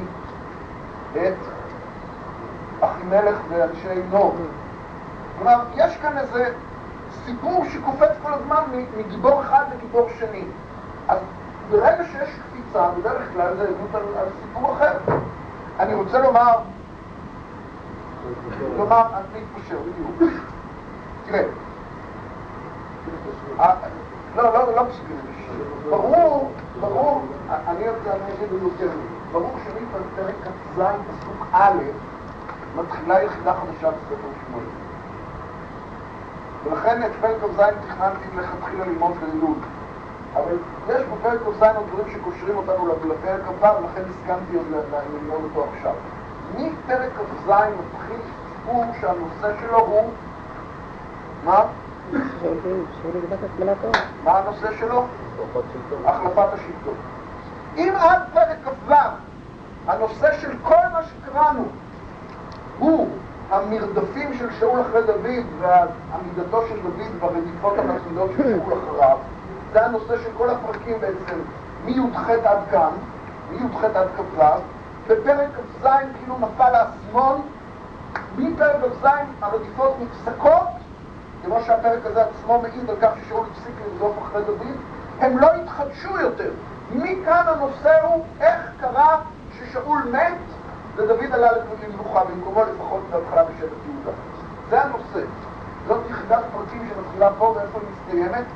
אחימלך ואנשי נוב. כלומר, יש כאן איזה סיפור שקופץ כל הזמן מגיבור אחד לגיבור שני. אז ברגע שיש קפיצה, בדרך כלל זה עדות על סיפור אחר. אני רוצה לומר, אני מתפשר, בדיוק. תראה, לא פסוקים. ברור, אני אגיד יותר, ברור שמפרק כ"ז פסוק א' מתחילה יחידה חדשה בספר שמואל. ולכן את פרק כ"ז תכננתי לכתחילה ללמוד באלול. אבל יש בפרק כ"ז עוד דברים שקושרים אותנו לפרק הבא, ולכן הסכמתי עוד ללמוד אותו עכשיו. מפרק כ"ז מתחיל סיפור שהנושא שלו הוא... מה? מה הנושא שלו? החלפת השלטון. אם עד פרק כ"ו הנושא של כל מה שקראנו הוא המרדפים של שאול אחרי דוד ועמידתו של דוד ברדיפות המתמידות של שאול אחריו, זה הנושא של כל הפרקים בעצם מי"ח עד כאן, מי"ח עד כ"ו. בפרק כ"ז כאילו נפל האסימון, מפרק כ"ז הרדיפות נפסקות, כמו שהפרק הזה עצמו מעיד על כך ששאול הפסיק לרדוף אחרי דוד, הם לא התחדשו יותר. מכאן הנושא הוא איך קרה ששאול מת ודוד עלה למלוכה, במקומו לפחות בהתחלה בשבט יהודה. זה הנושא. זאת יחידת פרקים שמתחילה פה, ואיפה היא מסתיימת?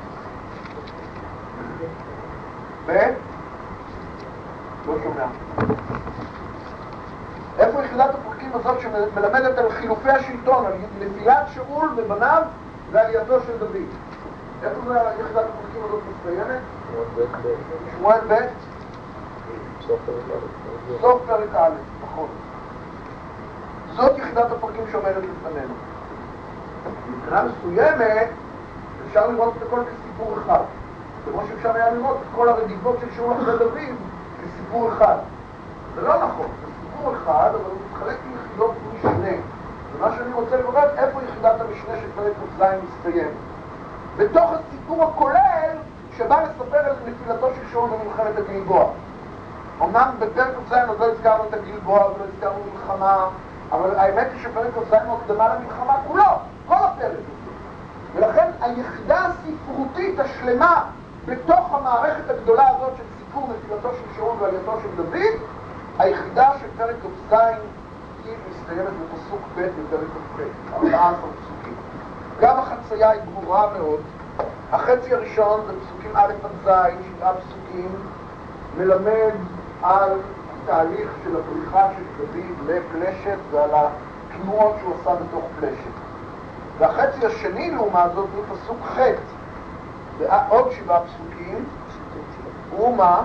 לא שומע. איפה יחידת הפרקים הזאת שמלמדת על חילופי השלטון, על נפילת שאול ובניו ועלייתו של דוד? איפה זה יחידת הפרקים הזאת מסתיימת? שמואל ב' סוף פרק א', נכון. זאת יחידת הפרקים שעומדת לפנינו. מבחינה מסוימת אפשר לראות את הכל כסיפור אחד. כמו שאפשר היה לראות את כל הרדיפות של שאול אחרי דוד כסיפור אחד. זה לא נכון, זה סיפור אחד, אבל הוא מתחלק ליחידות משנה. מה שאני רוצה לברר, איפה יחידת המשנה של פרק ק"ז מסתיים? בתוך הסיפור הכולל שבא לספר על נפילתו של שאול במלחמת הגלבוע. אמנם בפרק ק"ז עוד לא הזכרנו את הגלבוע ולא הזכרנו מלחמה, אבל האמת היא שפרק ק"ז הוא הקדמה למלחמה כולו, כל הפרק הזה. ולכן היחידה הספרותית השלמה בתוך המערכת הגדולה הזאת של סיפור נפילתו של שאול ועלייתו של דוד, היחידה של פרק ק"ז היא מסתיימת בפסוק ב' בפרק כ"ח, 14 פסוקים. גם החצייה היא ברורה מאוד. החצי הראשון זה פסוקים א' עד ז', 7 פסוקים, מלמד על התהליך של הבריחה של דוד לפלשת ועל התנועות שהוא עשה בתוך פלשת. והחצי השני לעומת זאת הוא פסוק ח', ועוד 7 פסוקים, הוא מה?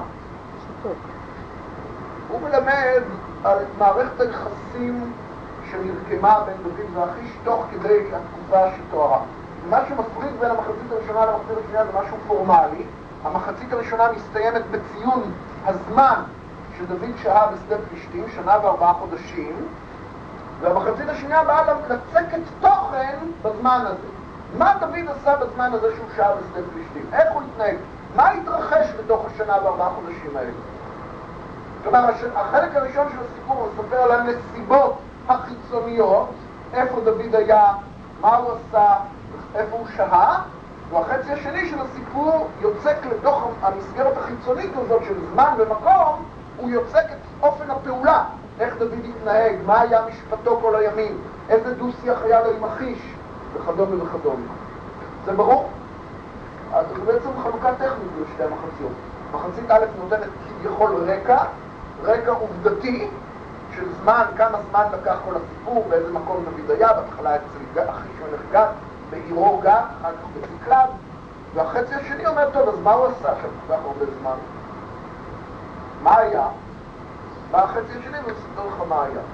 הוא מלמד על מערכת היחסים שנרקמה בין דוד ואחיש תוך כדי התקופה שתוארה. מה שמפריד בין המחצית הראשונה למחצית השנייה זה משהו פורמלי. המחצית הראשונה מסתיימת בציון הזמן שדוד שהה בשדה פלישתים, 1 ו4 חודשים, והמחצית השנייה באה לצקת תוכן בזמן הזה. מה דוד עשה בזמן הזה שהוא שהה בשדה פלישתים? איך הוא התנהג? מה התרחש בתוך 1 ו4 חודשים האלה? כלומר, החלק הראשון של הסיפור מספר על הנסיבות החיצוניות, איפה דוד היה, מה הוא עשה, איפה הוא שהה, והחצי השני של הסיפור יוצק לתוך המסגרת החיצונית הזאת של זמן ומקום, הוא יוצק את אופן הפעולה, איך דוד התנהג, מה היה משפטו כל הימים, איזה דו-שיח היה לו עם אחיש, וכדומה וכדומה. זה ברור? אז זה בעצם חלוקה טכנית לשתי המחציות. מחצית א' נותנת כביכול רקע עובדתי של זמן, כמה זמן לקח כל הסיפור, באיזה מקום דוד היה, בהתחלה אצל אחיש מלך גת, בעירו גת, אחר כך בציקלג, והחצי השני אומר, טוב, אז מה הוא עשה שם כל כך הרבה זמן? מה היה? והחצי השני הוא מספר לך מה היה.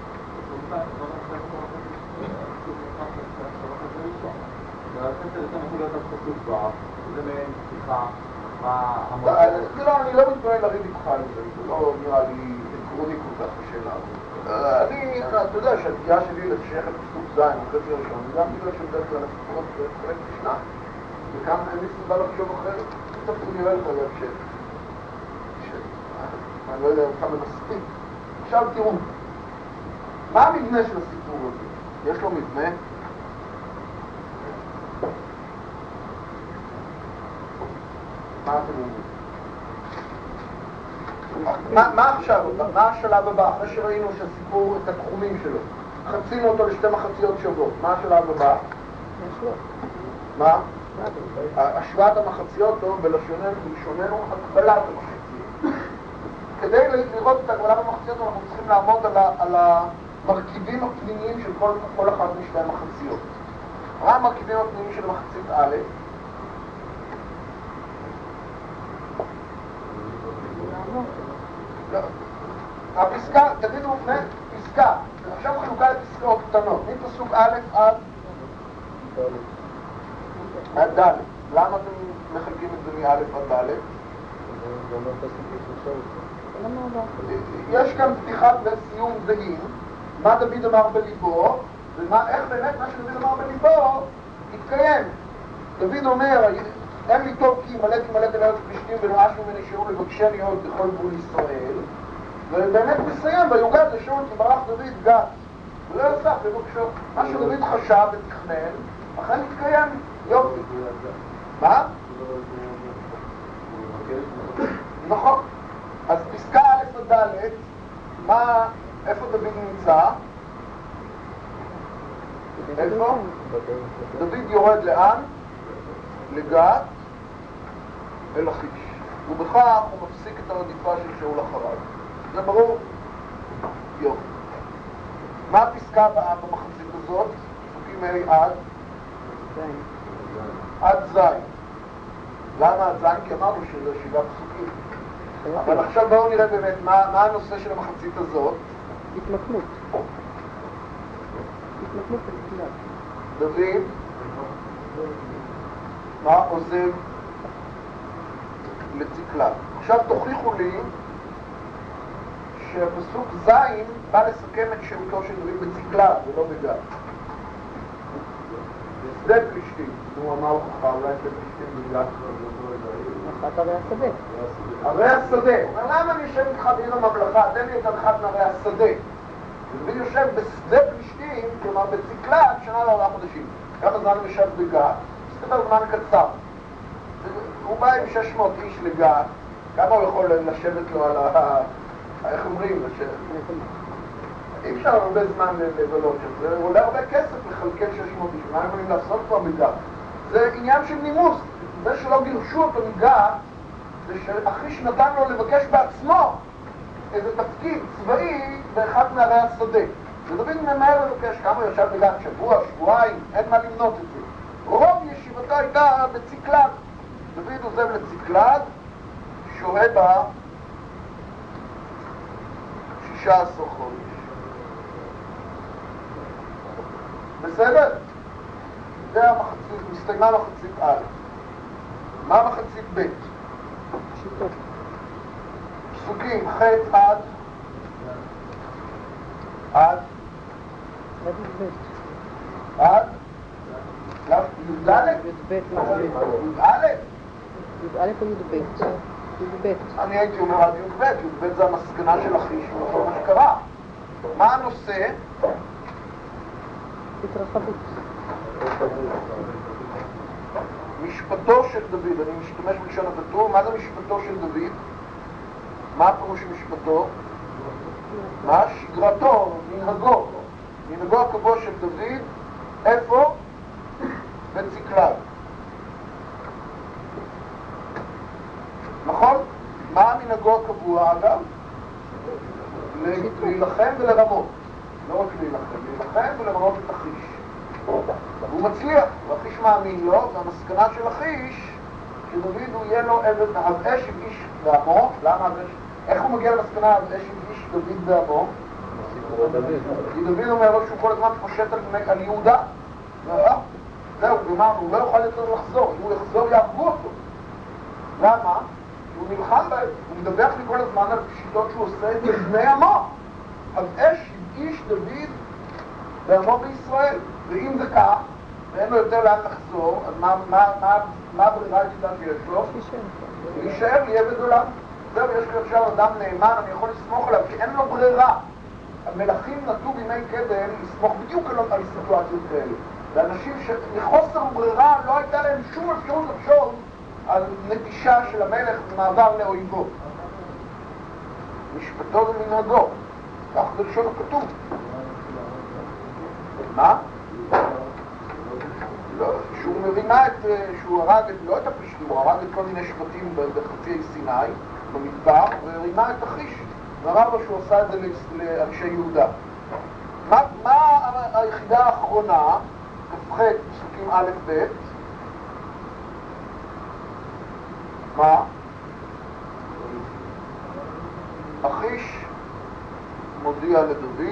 אני לא מתכוון לריב איתך על זה, זה לא נראה לי עקרוני כל כך בשאלה הזאת. אתה יודע שהתקיעה שלי לשייך את פסוק ז' בחצי הראשון, גם בגלל שבדרך כלל הסיפורות חלק בשנה, וכאן אין לי סיבה לחשוב אחרת, תפסו נראה לך להקשב. אני לא יודע כמה מספיק. עכשיו תראו, מה המבנה של הסיפור הזה? יש לו מבנה? מה אתם אומרים? מה עכשיו? מה השלב הבא? אחרי שראינו שהסיפור, את התחומים שלו, חצינו אותו לשתי מחציות שוות. מה השלב הבא? מה? השוואת המחציות, או בלשוננו, הקבלת המחציות. כדי לראות את הקבלת המחציות אנחנו צריכים לעמוד על המרכיבים הפנימיים של כל אחת משתי המחציות. מה המרכיבים הפנימיים של מחצית א'? הפסקה, תגידו, פסקה, עכשיו חלוקה לפסקאות קטנות, מפסוק א' עד ד'. למה אתם מחלקים את זה מא' עד ד'? יש כאן פתיחת וסיום זהים, מה דוד אמר בליבו, ואיך באמת מה שדוד אמר בליבו התקיים. דוד אומר, אין לי טוב כי מלאתי אל פלישתים ונואש ממני שאול לבקשני עוד בכל גבול ישראל, ובאמת מסיים ויוגד לשאול כי ברח דוד גת ולא יוסף לבקשו. מה שדוד חשב ותכנן אכן התקיים. יופי. מה? נכון. אז פסקה א' עד ד', איפה דוד נמצא? איפה? דוד יורד לאן? לגת אל אחיש. ובכך הוא מפסיק את הרדיפה של שאול אחריו. זה ברור? יופי. מה הפסקה הבאה במחצית הזאת? פסוקים ה' עד ז'. למה עד ז'? כי אמרנו שזה 7 פסוקים. אבל עכשיו בואו נראה באמת מה הנושא של המחצית הזאת. התמקמות. התמקמות בציקלג. דוד, מה עוזב לציקלג. עכשיו תוכיחו לי שהפסוק ז' בא לסכם את שהותו של דוד בציקלג ולא בגת. בשדה פלישתים. נו, מה הוכחה? אולי שדה פלישתים בגלל אחת הרי השדה. הרי השדה. אומר, למה אני יושב איתך בעיר הממלכה? תן לי את אחד מהרי השדה. דוד יושב בשדה פלישתים, כלומר בציקלג, שנה ל4 חודשים. כמה זמן הוא יושב בגת? מסתבר זמן קצר. הוא בא עם 600 איש לגת, כמה הוא יכול לשבת לו על איך אומרים? אי אפשר הרבה זמן לבלות שם, זה עולה הרבה כסף לחלקל 600 איש, מה הם יכולים לעשות כבר בגת? זה עניין של נימוס, זה שלא גירשו אותו מגת, זה שאחיש נתן לו לבקש בעצמו איזה תפקיד צבאי באחד מערי השדה. ודוד ממהר לבקש כמה הוא ישב בגת, שבוע, שבועיים, אין מה למנות את זה. רוב ישיבתו הייתה בציקלג. דוד עוזב לציקלג, שוהה בה 16 חודש. בסדר? זה המחצית, מסתיימה מחצית א'. מה מחצית ב'? שיטות. פסוקים ח' עד עד י"ב. עד י"ד? י"ב מחזיר. י"א? י"א או י"ב? י"ב. אני הייתי אומר עד י"ב, י"ב זה המסקנה של אחיש וכל מה שקרה. מה הנושא? התרחבות. משפטו של דוד, אני משתמש בלשון הכתוב, מה זה משפטו של דוד? מה הפירוש משפטו? מה? שגרתו, מנהגו. מנהגו הקבוע של דוד, איפה? בציקלג. נכון? מה מנהגו הקבוע אגב? להילחם ולרמות. לא רק להילחם ולרמות את אחיש. והוא מצליח, ואחיש מאמין לו, והמסקנה של אחיש, שדוד הוא יהיה לו עבד אש עם איש בעמו. למה אש? איך הוא מגיע למסקנה אש עם איש דוד בעמו? כי דוד אומר לו שהוא כל הזמן פושט על יהודה. זהו, גמר, הוא לא יוכל יותר לחזור. אם הוא יחזור יהרגו אותו. למה? הוא נלחם בהם, הוא מדווח לי כל הזמן על פשיטות שהוא עושה את בני עמו. אז אש עם איש דוד בעמו בישראל. ואם זה כך, ואין לו יותר לאן לחזור, אז מה הברירה היחידה שיש לו? להישאר לי עבד עולם. זהו, יש לי עכשיו אדם נאמן, אני יכול לסמוך עליו, כי אין לו ברירה. המלכים נטו בימי קדם לסמוך בדיוק על סיטואציות כאלה. ואנשים שמחוסר ברירה לא הייתה להם שום אפשרות לחשוב על נטישה של המלך ומעבר לאויבו. משפטו זה מנהגו. כך זה לשון הכתוב. מה? לא, שהוא מרימה שהוא הרג לא את הפלישתים, הוא הרג את כל מיני שבטים בחצי סיני, במדבר, ורימה את אחיש. ואמר לו שהוא עשה את זה לאנשי יהודה. מה היחידה האחרונה, כ"ח פסוקים א' ב'? מה? אחיש מודיע לדוד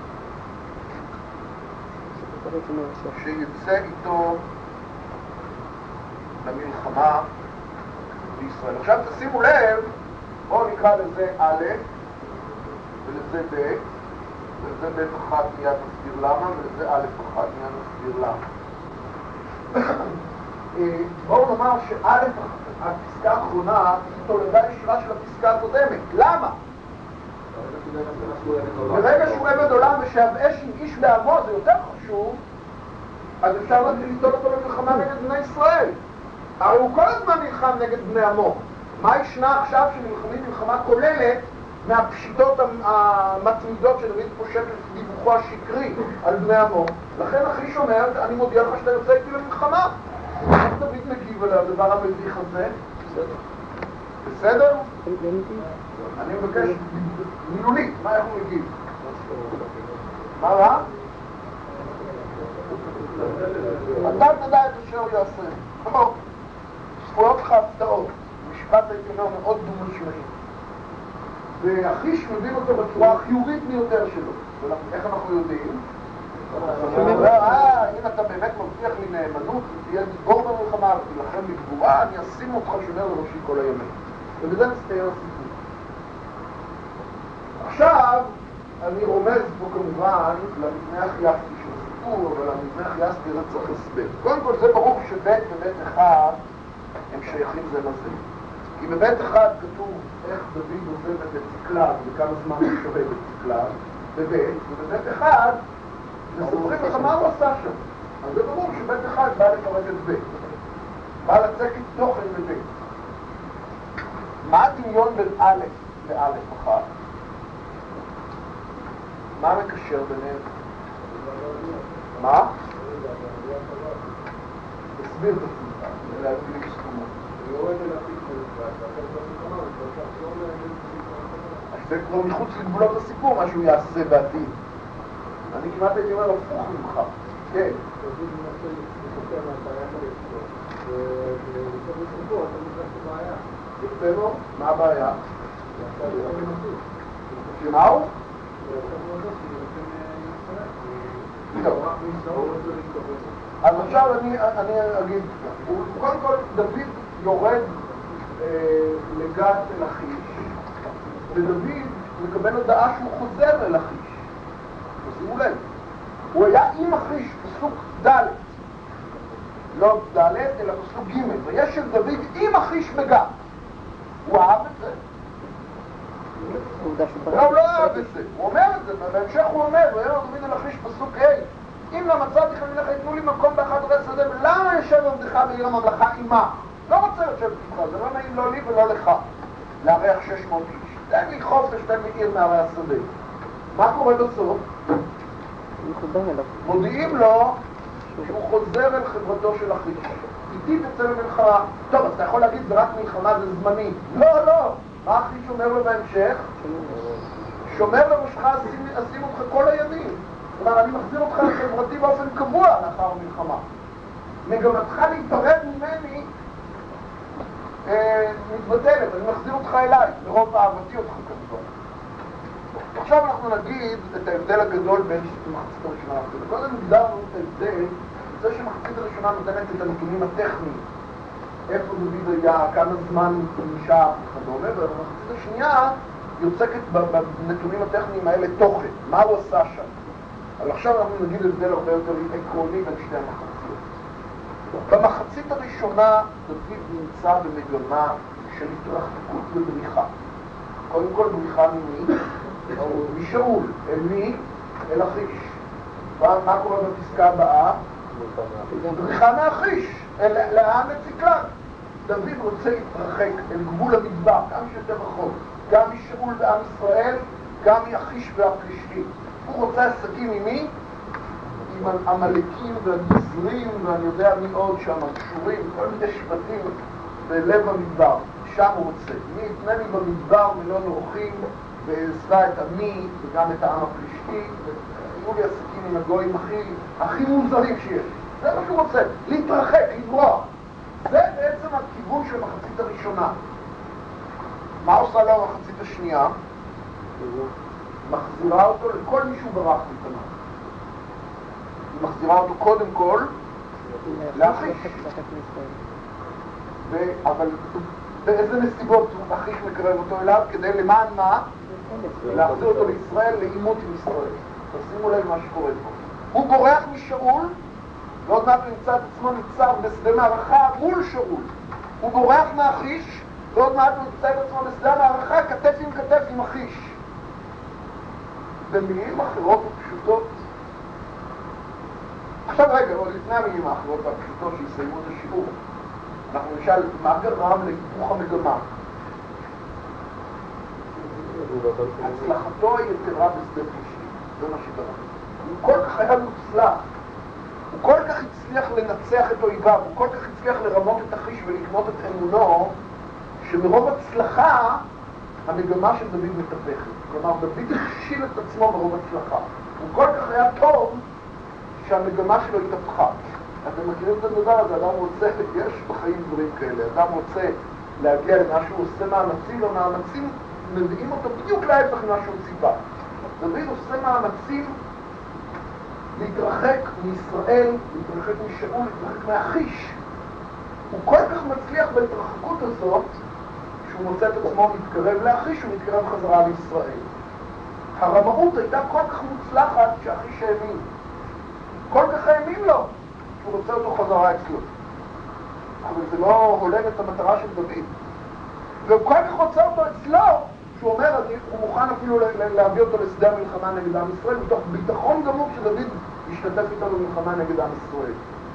שיצא איתו למלחמה בישראל. עכשיו תשימו לב, בואו נקרא לזה א' ולזה ב', ולזה ב' אחת מיד נסביר למה, ולזה א' אחת מיד נסביר למה. בואו נאמר שא' הפסקה האחרונה היא תולדה ישירה של הפסקה הקודמת. למה? ברגע שהוא עבד עולם ושהאש עם איש בעמו זה יותר חשוב, אז אפשר רק ליטול אותו למלחמה נגד בני ישראל. הרי הוא כל הזמן נלחם נגד בני עמו. מה ישנה עכשיו שנלחמים מלחמה כוללת מהפשיטות המתמידות שדוד פושט לדיווחו השקרי על בני עמו? לכן אחיש אומר, אני מודיע לך שאתה יוצא איתי למלחמה. איך דוד מגיב על הדבר המביך הזה? בסדר? אני מבקש מילולית, מה איך הוא מגיב? מה רע? אתה תדע את אשר הוא יעשה. צפויות לך הפתעות. משפט הייתי אומר מאוד דו-משמעי. ואחיש מבין אותו בצורה החיובית ביותר שלו. איך אנחנו יודעים? אם אתה באמת מבטיח לי נאמנות ותהיה גיבור במלחמה ותילחם בגבורה, אני אשים אותך שומר לראשי כל הימים. ובזה מסתיים הסיפור. עכשיו אני רומז פה כמובן למבנה החייפתי של הסיפור, אבל המזרח יסביר את צריך הסבר. קודם כל זה ברור שבית ובית אחד הם שייכים זה לזה. כי בבית אחד כתוב איך דוד עוזב את ציקלג וכמה זמן הוא שוהה בציקלג, ובבית אחד מספרים לך מה הוא עשה שם. אז זה ברור שבית אחד בא לפרק את בית. בא לצק את תוכן בבית. מה הדמיון בין א' לא' אחת? מה מקשר ביניהם? מה? תסביר את עצמך, להביא כסתומות. אז זה כבר מחוץ לגבולות הסיפור, מה שהוא יעשה בעתיד. אני כמעט הייתי אומר הפוך ממך. כן. יפה לו, מה הבעיה? שמה הוא? אז עכשיו אני אגיד, קודם כל דוד יורד לגת אל אחיש, ודוד מקבל הודעה שהוא חוזר אל אחיש. תשימו לב, הוא היה עם אחיש פסוק ד', לא ד' אלא פסוק ג', ויש של דוד עם אחיש בגת. הוא אהב את זה? לא, הוא לא אהב את זה, הוא אומר את זה, בהמשך הוא אומר, ויהיה לו דוד אל אחיש פסוק ה' אם לא מצאתי חמינך, יתנו לי מקום באחד ערי שדה, ולמה יושב עבדך בעיר הממלכה עמה? לא רוצה לשבת איתך, זה לא נעים לא לי ולא לך, לארח 600 איש. תן לי חופש, תן לי עיר מערי השדה. מה קורה בסוף? מודיעים לו שהוא חוזר אל חברתו של אחיש. איתי תצא למלחמה. טוב, אז אתה יכול להגיד, זה רק מלחמה, זה זמני. לא, לא. מה אחיש אומר לו בהמשך? שומר לראשך, אשים אותך כל הימים. כלומר, אני מחזיר אותך לחברתי באופן קבוע לאחר המלחמה. מגמתך להיפרד ממני מתבטלת, אני מחזיר אותך אליי, מרוב אהבתי אותך כמובן. עכשיו אנחנו נגיד את ההבדל הגדול בין מחצית הראשונה לאחרונה. קודם הגדרנו את ההבדל, זה שמחצית הראשונה נותנת את הנתונים הטכניים. איפה דוד היה, כמה זמן נשאר וכדומה, ובמחצית השנייה יוצקת בנתונים הטכניים האלה תוכן, מה הוא עשה שם. אבל עכשיו אנחנו נגיד הבדל הרבה יותר עקרוני בין שתי המחציות. במחצית הראשונה דוד נמצא במגמה של התרחקות ובריחה. קודם כל בריחה ממי? משאול. אל מי? אל אחיש. מה קורה בפסקה הבאה? בריחה מאחיש. לאן לציקלג. דוד רוצה להתרחק אל גבול המדבר, גם שיותר רחוק. גם משאול בעם ישראל, גם מאחיש והפלישתים. הוא רוצה עסקים עם מי? עם המלאקים והגזרים ואני יודע מי עוד שם, קשורים, כל מיני שבטים בלב המדבר. שם הוא רוצה. מי יתנה לי במדבר מלון אורחים ועזבה את עמי וגם את העם הפלישתי, והיו לי עסקים עם הגויים הכי מוזרים שיש. זה מה שהוא רוצה, להתרחק, לברוח. זה בעצם הכיוון של המחצית הראשונה. מה עושה לו המחצית השנייה? מחזירה אותו לכל מישהו ברח מפניו. היא מחזירה אותו קודם כל לאחיש. אבל באיזה נסיבות אחיש מקרב אותו אליו? כדי למען מה? להחזיר אותו לישראל, לאימות עם ישראל. תשימו לב מה שקורה פה. הוא בורח משאול, ועוד מעט הוא נמצא את עצמו ניצב בשדה מערכה מול שאול. הוא בורח מאחיש, ועוד מעט הוא נמצא את עצמו בשדה מערכה כתף עם כתף עם אחיש. במילים אחרות ופשוטות. עכשיו רגע, עוד לפני המילים האחרות והפשוטות שיסיימו את השיעור, אנחנו נשאל מה גרם להיפוך המגמה. הצלחתו היתרה בשדה פלישתים, זה מה שגרם. הוא כל כך היה מוצלח, הוא כל כך הצליח לנצח את אויביו, הוא כל כך הצליח לרמות את אחיש ולקנות את אמונו, שמרוב הצלחה המגמה של דוד מתהפכת. כלומר, דוד הכשיל את עצמו מרוב הצלחה. הוא כל כך היה טוב שהמגמה שלו התהפכה. אתם מכירים את הדבר הזה, אדם רוצה, יש בחיים דברים כאלה, אדם רוצה להגיע למה שהוא עושה מאמצים, והמאמצים מביאים אותו בדיוק להפך ממה שהוא ציפה. דוד עושה מאמצים להתרחק מישראל, להתרחק משאול, להתרחק מאחיש. הוא כל כך מצליח בהתרחקות הזאת, שהוא מוצא את עצמו מתקרב לאחיש ומתקרב חזרה לישראל. הרמאות הייתה כל כך מוצלחת שאחיש האמין. כל כך האמין לו, שהוא רוצה אותו חזרה אצלו. אבל זה לא הולם את המטרה של דוד. והוא כל כך רוצה אותו אצלו, שהוא אומר, הוא מוכן אפילו להביא אותו לשדה המלחמה נגד עם ישראל, מתוך ביטחון גמור שדוד ישתתף איתו במלחמה נגד עם ישראל.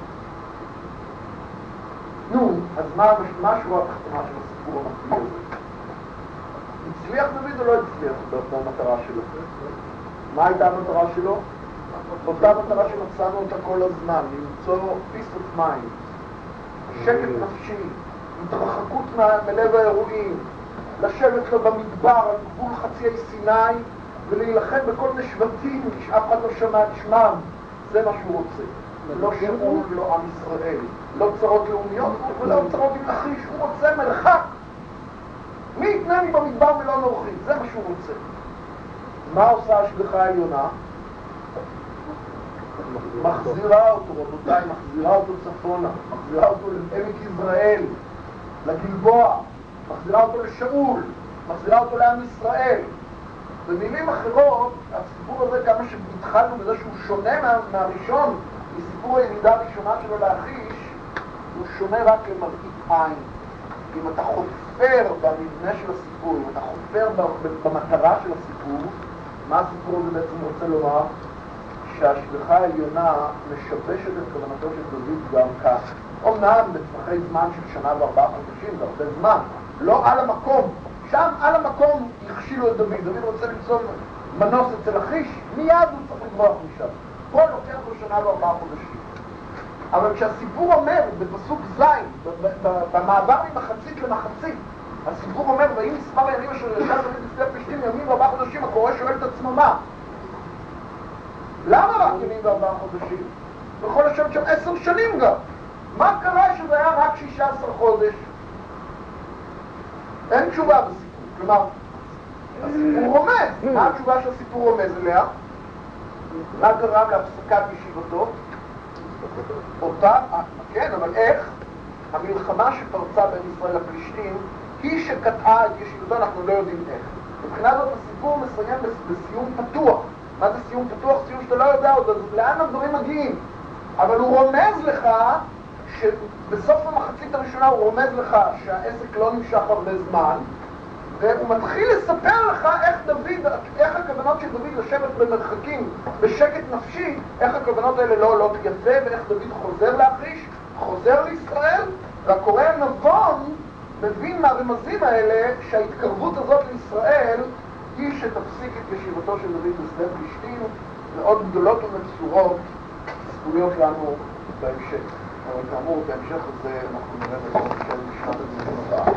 נו, אז מה השורה התחתונה של הסיפור המקביל הזה? הצליח דוד או לא הצליח במטרה שלו? מה הייתה המטרה שלו? אותה מטרה שמצאנו אותה כל הזמן, למצוא peace of mind, שקט נפשי, התרחקות מלב האירועים, לשבת לו במדבר על גבול חצי סיני ולהילחם בכל מיני שבטים שאף אחד לא שמע את שמם. זה מה שהוא רוצה. לא שאול ולא עם ישראל, לא צרות לאומיות ולא צרות עם לכיש. הוא רוצה מרחק. מי יתנה לי במדבר ולא נורחים? זה מה שהוא רוצה. מה עושה השגחה העליונה? מחזירה אותו, רבותיי, מחזירה אותו צפונה, מחזירה אותו לעמק יזרעאל, לגלבוע, מחזירה אותו לשאול, מחזירה אותו לעם ישראל. במילים אחרות, הסיפור הזה, כמה שהתחלנו בזה שהוא שונה מהראשון, מסיפור הירידה הראשונה שלו לאחיש, הוא שונה רק למראית עין. אם אתה חופר במבנה של הסיפור, אם אתה חופר במטרה של הסיפור, מה הסיפור הזה בעצם רוצה לומר? שההשגחה העליונה משבשת את כוונתו של דוד גם כך. אומנם בטווחי זמן של שנה ו4 חודשים, זה הרבה זמן, לא על המקום. שם על המקום הכשילו את דוד. דוד רוצה למצוא מנוס אצל אחיש, מיד הוא צריך לברוח משם. פה לוקח לו שנה ו4 חודשים. אבל כשהסיפור אומר, בפסוק ז', במעבר ממחצית למחצית, הסיפור אומר, ואם מספר הימים אשר ישב דוד לפני פלישתים ימים ו4 חודשים, הקורא שואל את עצמו מה? למה רק ימים ו4 חודשים? יכול לשבת שם 10 שנים גם. מה קרה שזה היה רק 16 חודש? אין תשובה בסיפור. כלומר, הסיפור רומז. מה התשובה שהסיפור רומז אליה? מה קרה בהפסקת ישיבתו? אותה, כן, אבל איך? המלחמה שפרצה בין ישראל לפלישתים היא שקטעה את ישיבתו, אנחנו לא יודעים איך. מבחינה זאת הסיפור מסיים בסיום פתוח. מה זה סיום פתוח? סיום שאתה לא יודע עוד, אז לאן הדברים מגיעים? אבל הוא רומז לך שבסוף המחצית הראשונה הוא רומז לך שהעסק לא נמשך הרבה זמן, והוא מתחיל לספר לך איך הכוונות של דוד לשבת במרחקים בשקט נפשי, איך הכוונות האלה לא עולות יפה, ואיך דוד חוזר לאחיש, חוזר לישראל, והקורא הנבון מבין מהרמזים האלה שההתקרבות הזאת לישראל היא שתפסיק את ישיבתו של דוד בשדה פלישתים, מאוד גדולות ומצורות צפויות לנו בהמשך. אבל כאמור, בהמשך הזה אנחנו נראה בכל של משנת הדיון הבאה.